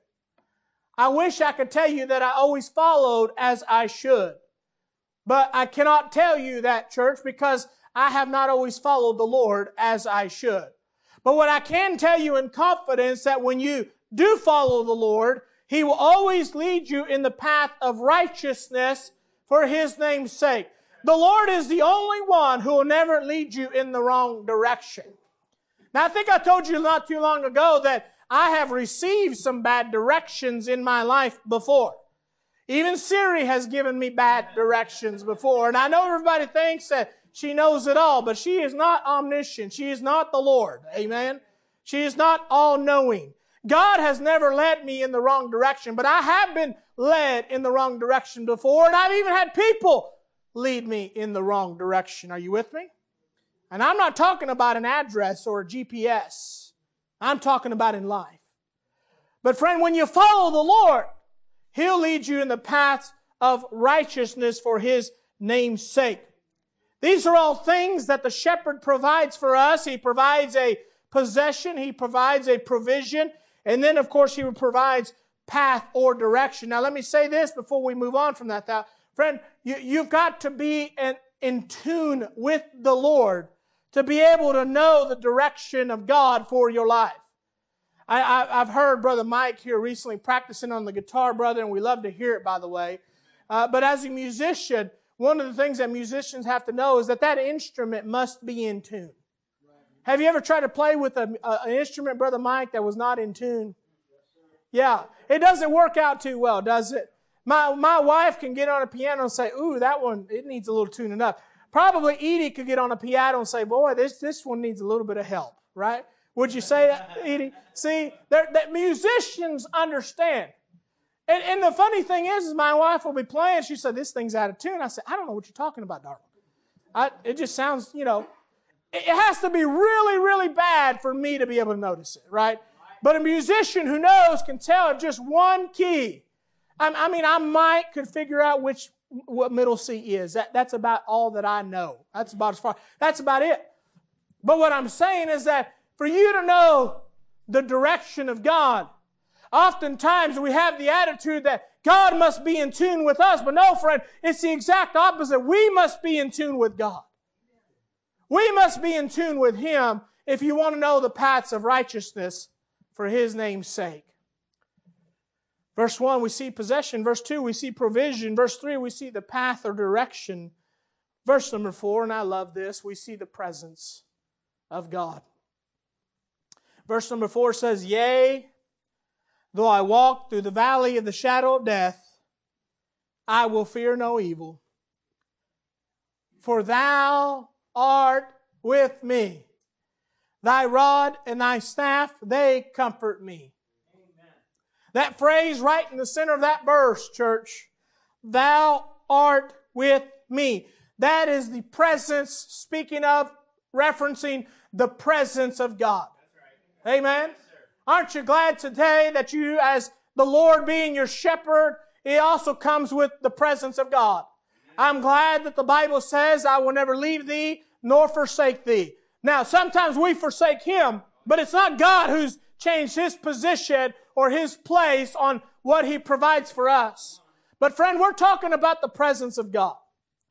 B: I wish I could tell you that I always followed as I should. But I cannot tell you that, church, because I have not always followed the Lord as I should. But what I can tell you in confidence that when you do follow the Lord, He will always lead you in the path of righteousness for His name's sake. The Lord is the only one who will never lead you in the wrong direction. Now, I think I told you not too long ago that I have received some bad directions in my life before. Even Siri has given me bad directions before. And I know everybody thinks that she knows it all, but she is not omniscient. She is not the Lord. Amen? She is not all-knowing. God has never led me in the wrong direction, but I have been led in the wrong direction before, and I've even had people lead me in the wrong direction. Are you with me? And I'm not talking about an address or a GPS. I'm talking about in life. But friend, when you follow the Lord, He'll lead you in the paths of righteousness for His name's sake. These are all things that the shepherd provides for us. He provides a possession. He provides a provision. And then, of course, He provides path or direction. Now, let me say this before we move on from that. Friend, you've got to be in tune with the Lord to be able to know the direction of God for your life. I've heard Brother Mike here recently practicing on the guitar, brother, and we love to hear it, by the way. But as a musician, one of the things that musicians have to know is that instrument must be in tune. Have you ever tried to play with an instrument, Brother Mike, that was not in tune? Yeah. It doesn't work out too well, does it? My wife can get on a piano and say, ooh, that one, it needs a little tuning up. Probably Edie could get on a piano and say, boy, this one needs a little bit of help, right? Would you say that, Edie? See, that musicians understand. And the funny thing is my wife will be playing. She said, this thing's out of tune. I said, I don't know what you're talking about, darling. It just sounds, it has to be really, really bad for me to be able to notice it, right? But a musician who knows can tell at just one key. I might could figure out what middle C is. That's about all that I know. That's about it. But what I'm saying is that for you to know the direction of God, oftentimes we have the attitude that God must be in tune with us. But no, friend, it's the exact opposite. We must be in tune with God. We must be in tune with Him if you want to know the paths of righteousness for His name's sake. Verse 1, we see possession. Verse 2, we see provision. Verse 3, we see the path or direction. Verse number 4, and I love this, we see the presence of God. Verse number 4 says, Yea, though I walk through the valley of the shadow of death, I will fear no evil. For thou art with me. Thy rod and thy staff, they comfort me. Amen. That phrase right in the center of that verse, church, thou art with me. That is the presence, speaking of, referencing the presence of God. That's right. Amen. Yes, aren't you glad today that you, as the Lord being your shepherd, it also comes with the presence of God. I'm glad that the Bible says, I will never leave thee nor forsake thee. Now, sometimes we forsake Him, but it's not God who's changed His position or His place on what He provides for us. But friend, we're talking about the presence of God.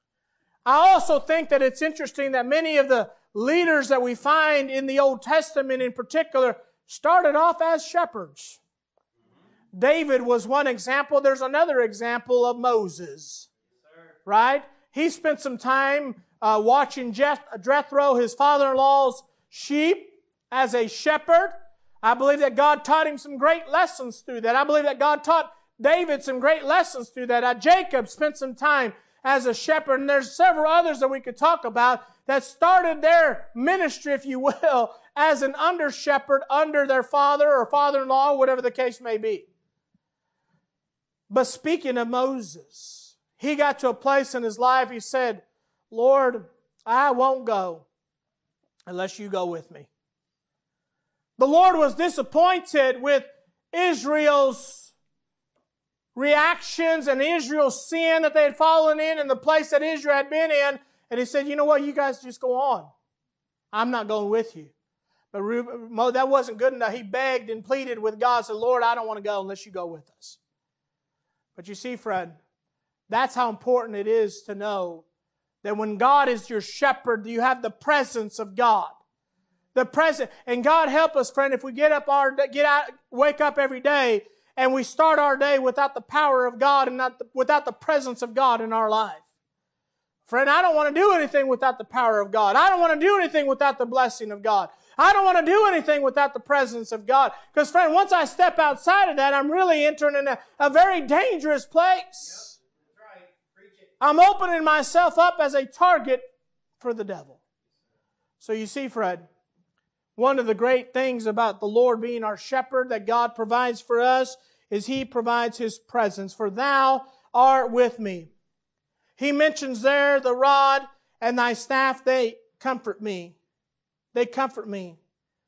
B: I also think that it's interesting that many of the leaders that we find in the Old Testament in particular started off as shepherds. David was one example. There's another example of Moses. Right? He spent some time watching Jethro, his father-in-law's sheep, as a shepherd. I believe that God taught him some great lessons through that. I believe that God taught David some great lessons through that. Jacob spent some time as a shepherd, and there's several others that we could talk about that started their ministry, if you will, as an under-shepherd under their father or father-in-law, whatever the case may be. But speaking of Moses, he got to a place in his life, he said, Lord, I won't go unless you go with me. The Lord was disappointed with Israel's reactions and Israel's sin that they had fallen in and the place that Israel had been in. And He said, you know what, you guys just go on. I'm not going with you. But that wasn't good enough. He begged and pleaded with God, said, Lord, I don't want to go unless you go with us. But you see, friend, that's how important it is to know that when God is your shepherd, you have the presence of God. The presence. And God help us, friend, if we wake up every day and we start our day without the power of God and without the presence of God in our life. Friend, I don't want to do anything without the power of God. I don't want to do anything without the blessing of God. I don't want to do anything without the presence of God. Because, friend, once I step outside of that, I'm really entering in a very dangerous place. Yep. That's right. Preach it. I'm opening myself up as a target for the devil. So you see, friend, one of the great things about the Lord being our shepherd that God provides for us is He provides His presence. For thou art with me. He mentions there the rod and thy staff, they comfort me. They comfort me.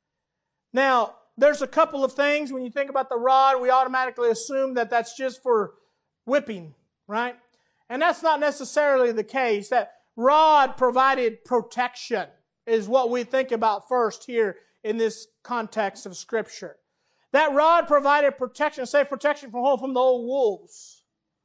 B: Now, there's a couple of things. When you think about the rod, we automatically assume that that's just for whipping, right? And that's not necessarily the case. That rod provided protection is what we think about first here in this context of Scripture. That rod provided protection, say protection from the old wolves,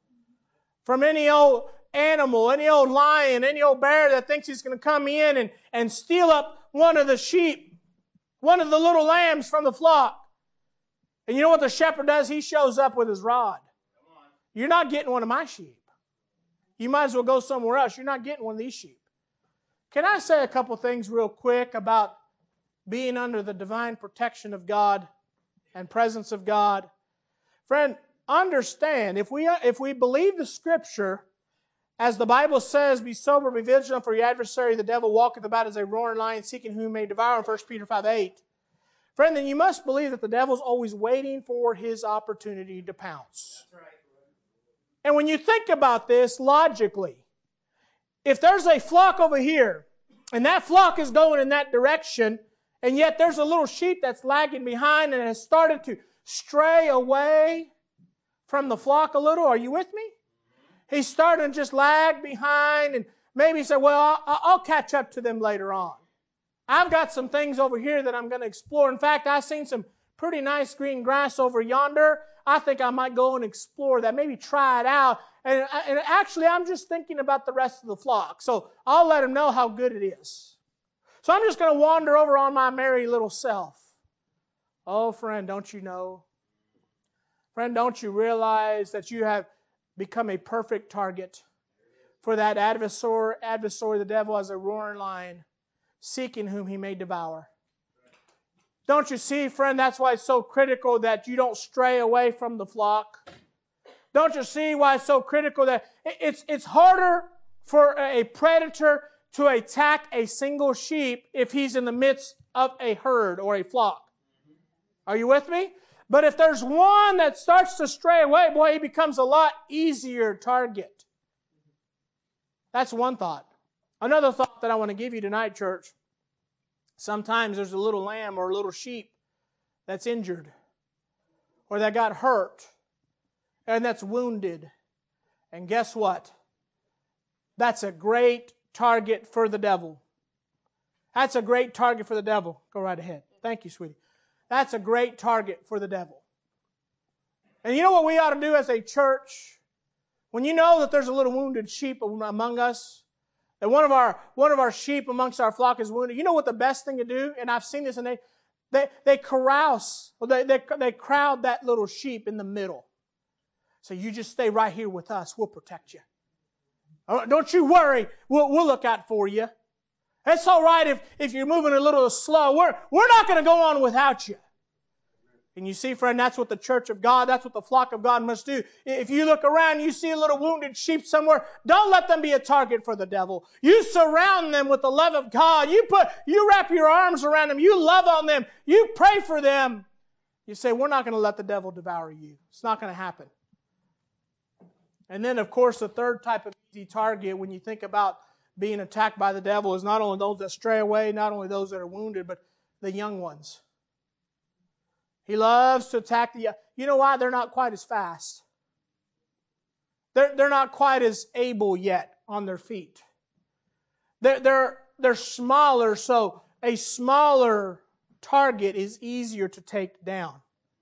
B: from any old animal, any old lion, any old bear that thinks he's going to come in and steal up one of the sheep, one of the little lambs from the flock. And you know what the shepherd does? He shows up with his rod. You're not getting one of my sheep. You might as well go somewhere else. You're not getting one of these sheep. Can I say a couple things real quick about being under the divine protection of God and presence of God? Friend, understand, if we believe the Scripture, as the Bible says, be sober, be vigilant, for your adversary, the devil, walketh about as a roaring lion, seeking whom he may devour, in 1 Peter 5:8. Friend, then you must believe that the devil's always waiting for his opportunity to pounce. That's right. And when you think about this logically, if there's a flock over here, and that flock is going in that direction, and yet there's a little sheep that's lagging behind and has started to stray away from the flock a little, are you with me? He's starting to just lag behind and maybe say, well, I'll catch up to them later on. I've got some things over here that I'm going to explore. In fact, I've seen some pretty nice green grass over yonder. I think I might go and explore that, maybe try it out. And actually, I'm just thinking about the rest of the flock. So I'll let them know how good it is. So I'm just going to wander over on my merry little self. Oh, friend, don't you know Friend, don't you realize that you have become a perfect target for that adversary, the devil, as a roaring lion, seeking whom he may devour? Don't you see, friend, that's why it's so critical that you don't stray away from the flock? Don't you see why it's so critical that it's harder for a predator to attack a single sheep if he's in the midst of a herd or a flock? Are you with me? But if there's one that starts to stray away, boy, he becomes a lot easier target. That's one thought. Another thought that I want to give you tonight, church. Sometimes there's a little lamb or a little sheep that's injured or that got hurt and that's wounded. And guess what? That's a great target for the devil. That's a great target for the devil. Go right ahead. Thank you, sweetie. That's a great target for the devil. And you know what we ought to do as a church? When you know that there's a little wounded sheep among us, that one of our sheep amongst our flock is wounded, you know what the best thing to do? And I've seen this, and they carouse, they crowd that little sheep in the middle. So you just stay right here with us. We'll protect you. Don't you worry. We'll look out for you. It's all right if you're moving a little slow. We're not going to go on without you. And you see, friend, that's what the church of God, that's what the flock of God must do. If you look around, you see a little wounded sheep somewhere, don't let them be a target for the devil. You surround them with the love of God. You wrap your arms around them. You love on them. You pray for them. You say, we're not going to let the devil devour you. It's not going to happen. And then, of course, the third type of easy target when you think about being attacked by the devil is not only those that stray away, not only those that are wounded, but the young ones. He loves to attack the young. You know why? They're not quite as fast. They're not quite as able yet on their feet. They're smaller, so a smaller target is easier to take down.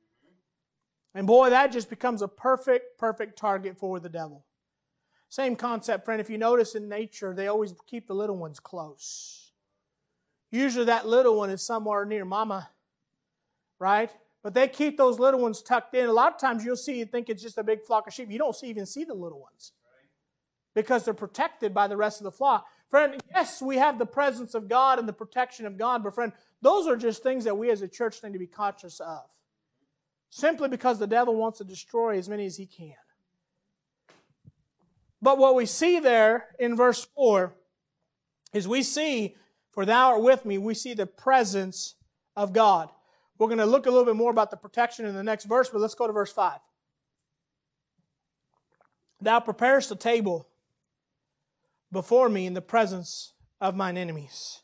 B: And boy, that just becomes a perfect target for the devil. Same concept, friend. If you notice in nature, they always keep the little ones close. Usually that little one is somewhere near mama, right? But they keep those little ones tucked in. A lot of times you'll see, you think it's just a big flock of sheep. You don't even see the little ones because they're protected by the rest of the flock. Friend, yes, we have the presence of God and the protection of God, but friend, those are just things that we as a church need to be conscious of. Simply because the devil wants to destroy as many as he can. But what we see there in verse 4 is we see, for thou art with me, we see the presence of God. We're going to look a little bit more about the protection in the next verse, but let's go to verse 5. Thou preparest a table before me in the presence of mine enemies.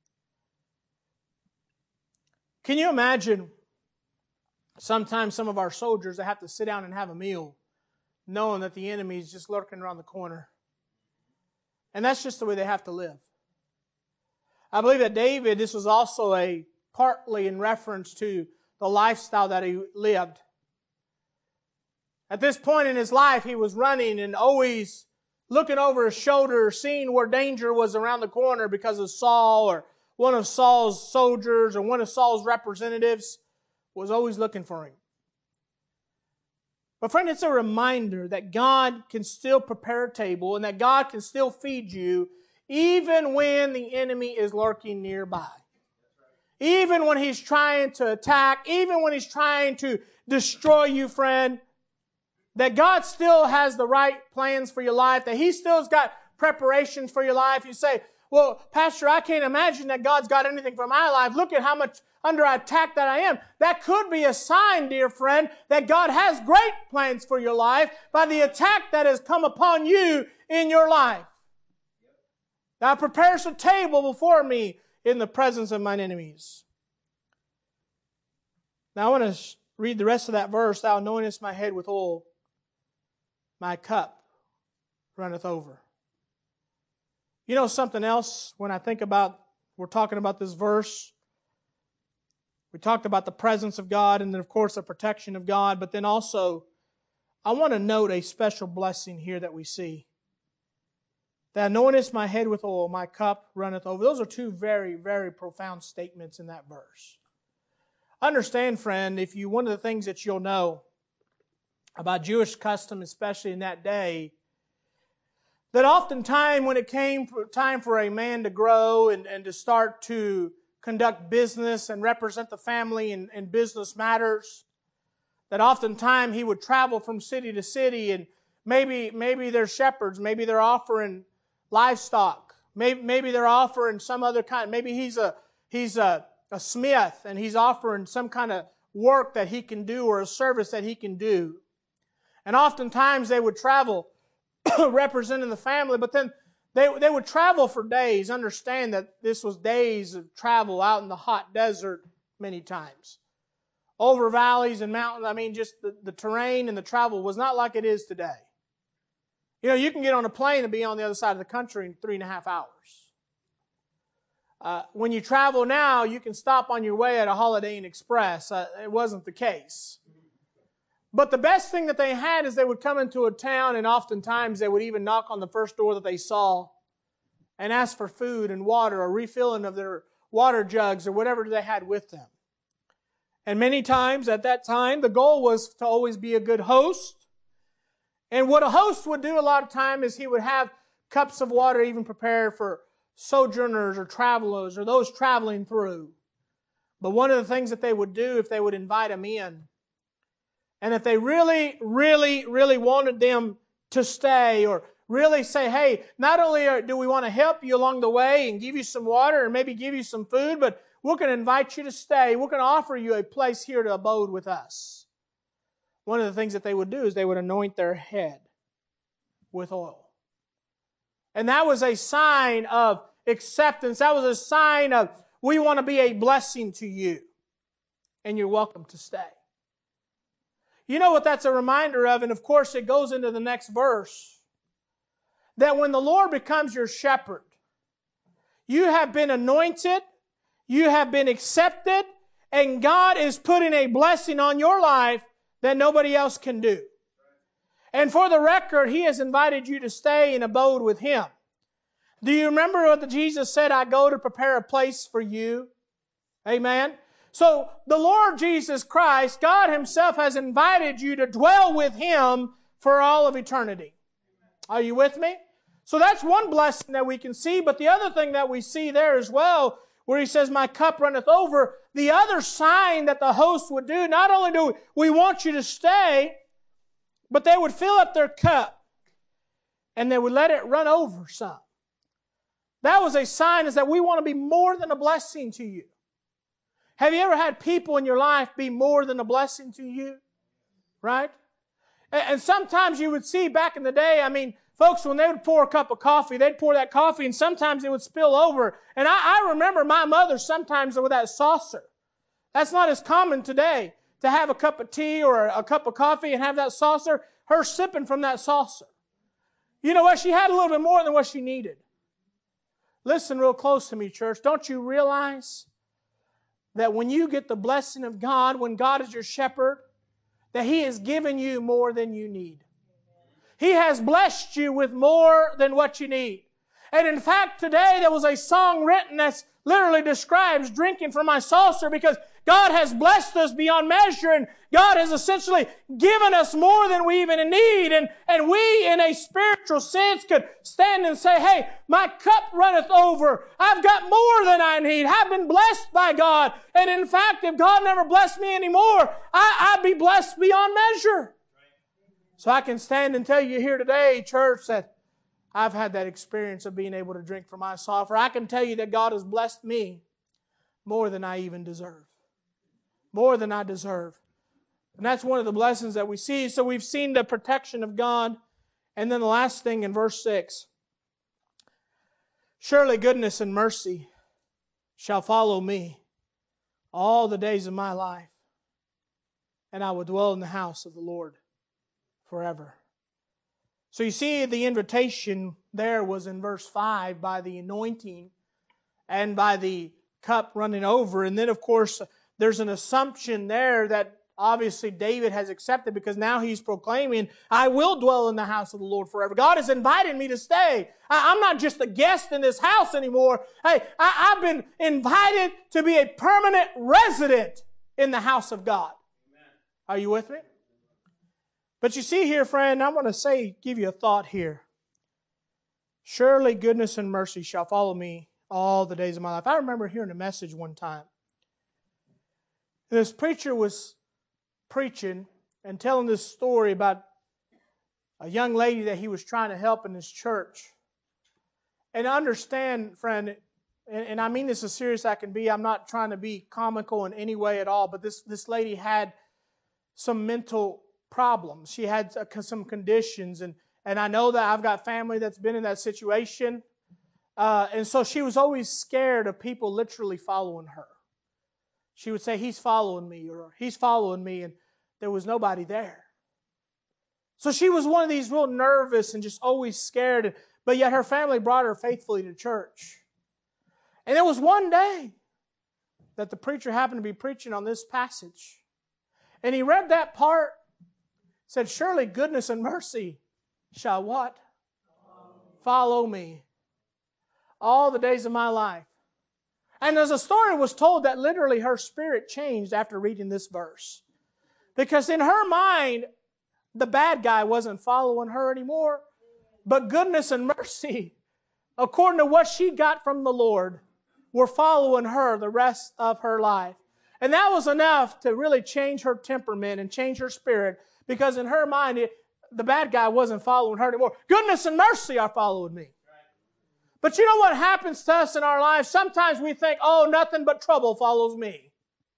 B: Can you imagine sometimes some of our soldiers that have to sit down and have a meal knowing that the enemy is just lurking around the corner? And that's just the way they have to live. I believe that David, this was also partly in reference to the lifestyle that he lived. At this point in his life, he was running and always looking over his shoulder, seeing where danger was around the corner because of Saul or one of Saul's soldiers or one of Saul's representatives was always looking for him. But friend, it's a reminder that God can still prepare a table and that God can still feed you even when the enemy is lurking nearby. Even when he's trying to attack, even when he's trying to destroy you, friend, that God still has the right plans for your life, that He still's got preparations for your life. You say, well, Pastor, I can't imagine that God's got anything for my life. Look at how much under attack that I am. That could be a sign, dear friend, that God has great plans for your life by the attack that has come upon you in your life. Thou preparest a table before me in the presence of mine enemies. Now I want to read the rest of that verse. Thou anointest my head with oil. My cup runneth over. You know something else when I think about, we're talking about this verse. We talked about the presence of God and then of course the protection of God. But then also, I want to note a special blessing here that we see. Thou anointest my head with oil, my cup runneth over. Those are two very, very profound statements in that verse. Understand, friend, one of the things that you'll know about Jewish custom, especially in that day, that oftentimes when it came time for a man to grow and to start to conduct business and represent the family in business matters, that oftentimes he would travel from city to city, and maybe they're shepherds, maybe they're offering livestock, maybe they're offering some other kind, maybe he's a smith and he's offering some kind of work that he can do or a service that he can do. And oftentimes they would travel representing the family, but then they would travel for days. Understand that this was days of travel out in the hot desert many times. Over valleys and mountains. I mean, just the terrain and the travel was not like it is today. You know, you can get on a plane and be on the other side of the country in 3.5 hours. When you travel now, you can stop on your way at a Holiday Inn Express. It wasn't the case. But the best thing that they had is they would come into a town, and oftentimes they would even knock on the first door that they saw and ask for food and water or refilling of their water jugs or whatever they had with them. And many times at that time, the goal was to always be a good host. And what a host would do a lot of time is he would have cups of water even prepared for sojourners or travelers or those traveling through. But one of the things that they would do if they would invite them in, and if they really, really, really wanted them to stay or really say, hey, not only do we want to help you along the way and give you some water and maybe give you some food, but we're going to invite you to stay. We're going to offer you a place here to abode with us. One of the things that they would do is they would anoint their head with oil. And that was a sign of acceptance. That was a sign of, we want to be a blessing to you. And you're welcome to stay. You know what that's a reminder of? And of course it goes into the next verse. That when the Lord becomes your shepherd, you have been anointed, you have been accepted, and God is putting a blessing on your life that nobody else can do. And for the record, He has invited you to stay and abode with Him. Do you remember what Jesus said? I go to prepare a place for you. Amen. So the Lord Jesus Christ, God Himself, has invited you to dwell with Him for all of eternity. Are you with me? So that's one blessing that we can see. But the other thing that we see there as well, where He says, my cup runneth over, the other sign that the host would do, not only do we want you to stay, but they would fill up their cup and they would let it run over some. That was a sign, is that we want to be more than a blessing to you. Have you ever had people in your life be more than a blessing to you? Right? And sometimes you would see back in the day, I mean, folks, when they would pour a cup of coffee, they'd pour that coffee and sometimes it would spill over. And I remember my mother sometimes with that saucer. That's not as common today, to have a cup of tea or a cup of coffee and have that saucer, her sipping from that saucer. You know what? She had a little bit more than what she needed. Listen real close to me, church. Don't you realize that when you get the blessing of God, when God is your shepherd, that He has given you more than you need? He has blessed you with more than what you need. And in fact, today there was a song written that literally describes drinking from my saucer, because God has blessed us beyond measure, and God has essentially given us more than we even need. And we, in a spiritual sense, could stand and say, hey, my cup runneth over. I've got more than I need. I've been blessed by God. And in fact, if God never blessed me anymore, I'd be blessed beyond measure. So I can stand and tell you here today, church, that I've had that experience of being able to drink from my saucer. I can tell you that God has blessed me more than I even deserve. More than I deserve. And that's one of the blessings that we see. So we've seen the protection of God. And then the last thing in verse 6. Surely goodness and mercy shall follow me all the days of my life, and I will dwell in the house of the Lord forever. So you see, the invitation there was in verse 5 by the anointing and by the cup running over. And then, of course, there's an assumption there that obviously David has accepted, because now he's proclaiming, I will dwell in the house of the Lord forever. God has invited me to stay. I'm not just a guest in this house anymore. Hey, I've been invited to be a permanent resident in the house of God. Amen. Are you with me? But you see here, friend, I want to give you a thought here. Surely goodness and mercy shall follow me all the days of my life. I remember hearing a message one time. This preacher was preaching and telling this story about a young lady that he was trying to help in his church. And understand, friend, and I mean this as serious as I can be, I'm not trying to be comical in any way at all, but this lady had some mental problems. She had some conditions, and I know that I've got family that's been in that situation. And so she was always scared of people literally following her. She would say, he's following me, or he's following me, and there was nobody there. So she was one of these real nervous and just always scared, but yet her family brought her faithfully to church. And there was one day that the preacher happened to be preaching on this passage. And he read that part, said, surely goodness and mercy shall what? Follow me all the days of my life. And as a story was told that literally her spirit changed after reading this verse. Because in her mind, the bad guy wasn't following her anymore. But goodness and mercy, according to what she got from the Lord, were following her the rest of her life. And that was enough to really change her temperament and change her spirit. Because in her mind, the bad guy wasn't following her anymore. Goodness and mercy are following me. But you know what happens to us in our lives? Sometimes we think, oh, nothing but trouble follows me.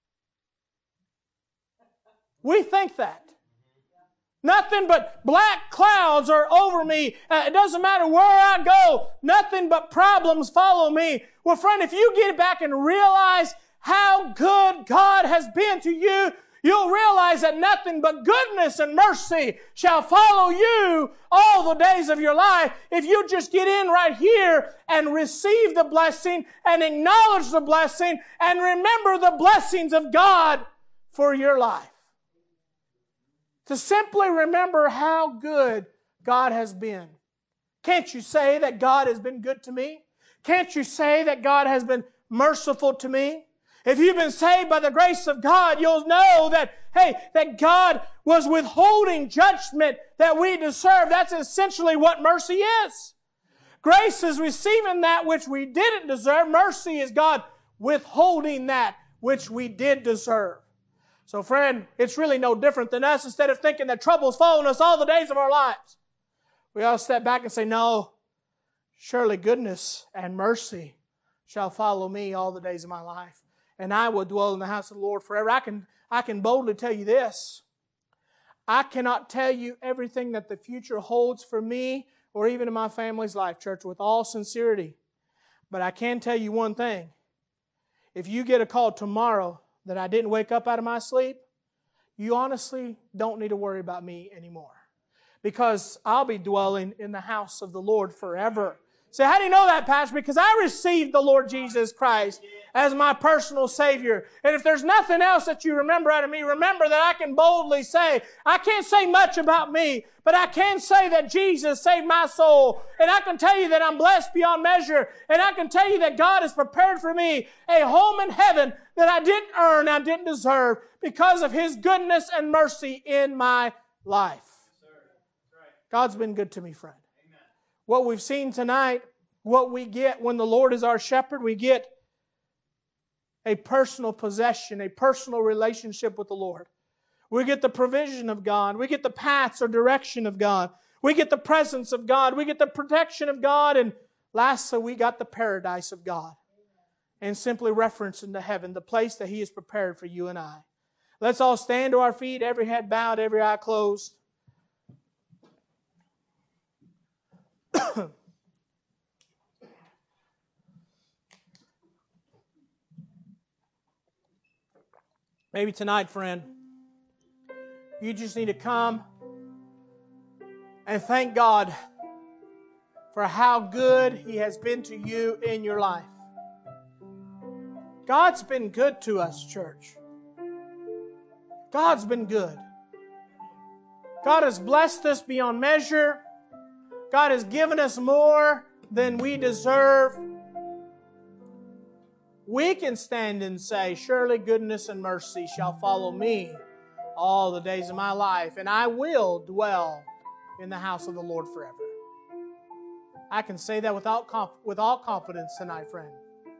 B: We think that. Nothing but black clouds are over me. It doesn't matter where I go. Nothing but problems follow me. Well, friend, if you get back and realize how good God has been to you, you'll realize that nothing but goodness and mercy shall follow you all the days of your life if you just get in right here and receive the blessing and acknowledge the blessing and remember the blessings of God for your life. To simply remember how good God has been. Can't you say that God has been good to me? Can't you say that God has been merciful to me? If you've been saved by the grace of God, you'll know that, that God was withholding judgment that we deserve. That's essentially what mercy is. Grace is receiving that which we didn't deserve. Mercy is God withholding that which we did deserve. So friend, it's really no different than us. Instead of thinking that trouble's following us all the days of our lives, we ought to step back and say, no, surely goodness and mercy shall follow me all the days of my life. And I will dwell in the house of the Lord forever. I can boldly tell you this. I cannot tell you everything that the future holds for me or even in my family's life, church, with all sincerity. But I can tell you one thing. If you get a call tomorrow that I didn't wake up out of my sleep, you honestly don't need to worry about me anymore. Because I'll be dwelling in the house of the Lord forever. So how do you know that, Pastor? Because I received the Lord Jesus Christ as my personal Savior. And if there's nothing else that you remember out of me, remember that I can boldly say, I can't say much about me, but I can say that Jesus saved my soul. And I can tell you that I'm blessed beyond measure. And I can tell you that God has prepared for me a home in heaven that I didn't earn, I didn't deserve, because of His goodness and mercy in my life. God's been good to me, friend. What we've seen tonight, what we get when the Lord is our shepherd, we get a personal possession, a personal relationship with the Lord. We get the provision of God. We get the paths or direction of God. We get the presence of God. We get the protection of God. And lastly, we got the paradise of God. And simply reference into heaven, the place that He has prepared for you and I. Let's all stand to our feet, every head bowed, every eye closed. Maybe tonight, friend, you just need to come and thank God for how good He has been to you in your life. God's been good to us, church. God's been good. God has blessed us beyond measure. God has given us more than we deserve. We can stand and say, surely goodness and mercy shall follow me all the days of my life, and I will dwell in the house of the Lord forever. I can say that with all confidence tonight, friend.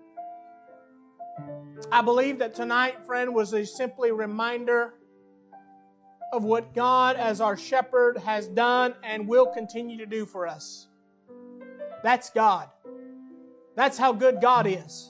B: I believe that tonight, friend, was a simply reminder of what God as our shepherd has done and will continue to do for us. That's God. That's how good God is.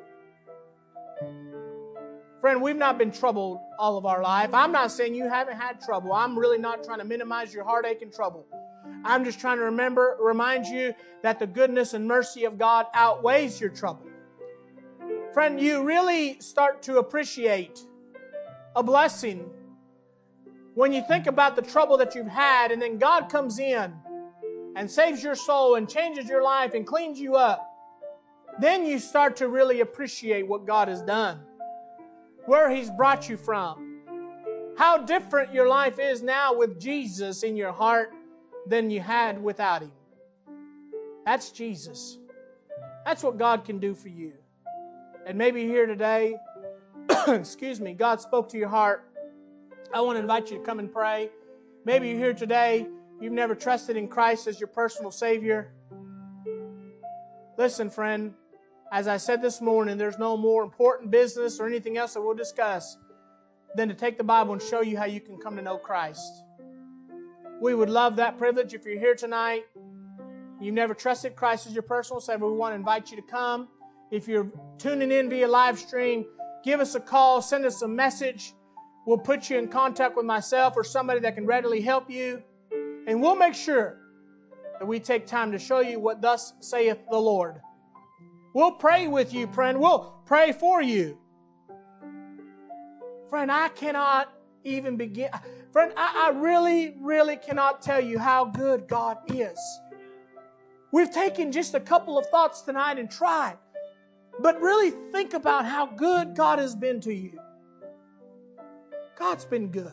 B: Friend, we've not been troubled all of our life. I'm not saying you haven't had trouble. I'm really not trying to minimize your heartache and trouble. I'm just trying to remind you that the goodness and mercy of God outweighs your trouble. Friend, you really start to appreciate a blessing when you think about the trouble that you've had, and then God comes in and saves your soul and changes your life and cleans you up. Then you start to really appreciate what God has done, where He's brought you from, how different your life is now with Jesus in your heart than you had without Him. That's Jesus. That's what God can do for you. And maybe here today, excuse me, God spoke to your heart. I want to invite you to come and pray. Maybe you're here today, you've never trusted in Christ as your personal Savior. Listen, friend, as I said this morning, there's no more important business or anything else that we'll discuss than to take the Bible and show you how you can come to know Christ. We would love that privilege. If you're here tonight, you've never trusted Christ as your personal Savior, we want to invite you to come. If you're tuning in via live stream, give us a call, send us a message. We'll put you in contact with myself or somebody that can readily help you. And we'll make sure that we take time to show you what thus saith the Lord. We'll pray with you, friend. We'll pray for you. Friend, I cannot even begin. Friend, I really, really cannot tell you how good God is. We've taken just a couple of thoughts tonight and tried. But really think about how good God has been to you. God's been good.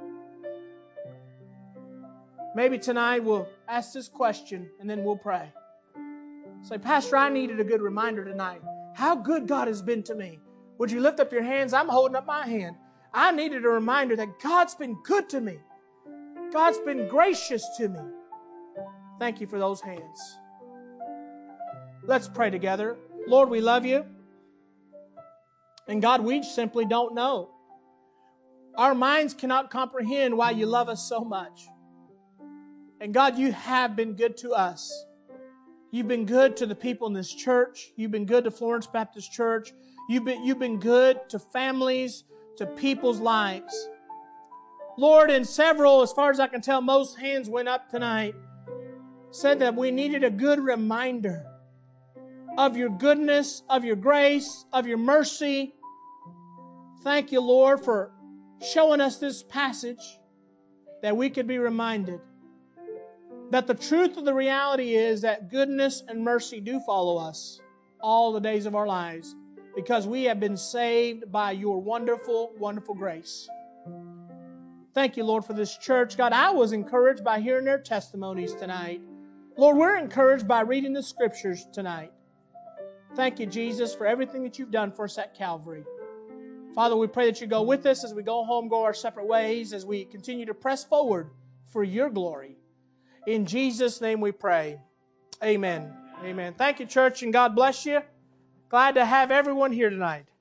B: Maybe tonight we'll ask this question and then we'll pray. Say, Pastor, I needed a good reminder tonight. How good God has been to me. Would you lift up your hands? I'm holding up my hand. I needed a reminder that God's been good to me. God's been gracious to me. Thank you for those hands. Let's pray together. Lord, we love you. And God, we simply don't know. Our minds cannot comprehend why you love us so much. And God, you have been good to us. You've been good to the people in this church. You've been good to Florence Baptist Church. You've been good to families, to people's lives. Lord, and several, as far as I can tell, most hands went up tonight, said that we needed a good reminder of your goodness, of your grace, of your mercy. Thank you, Lord, for showing us this passage that we could be reminded that the truth of the reality is that goodness and mercy do follow us all the days of our lives because we have been saved by your wonderful, wonderful grace. Thank you, Lord, for this church. God, I was encouraged by hearing their testimonies tonight. Lord, we're encouraged by reading the Scriptures tonight. Thank you, Jesus, for everything that you've done for us at Calvary. Father, we pray that you go with us as we go home, go our separate ways, as we continue to press forward for your glory. In Jesus' name we pray. Amen. Amen. Thank you, church, and God bless you. Glad to have everyone here tonight.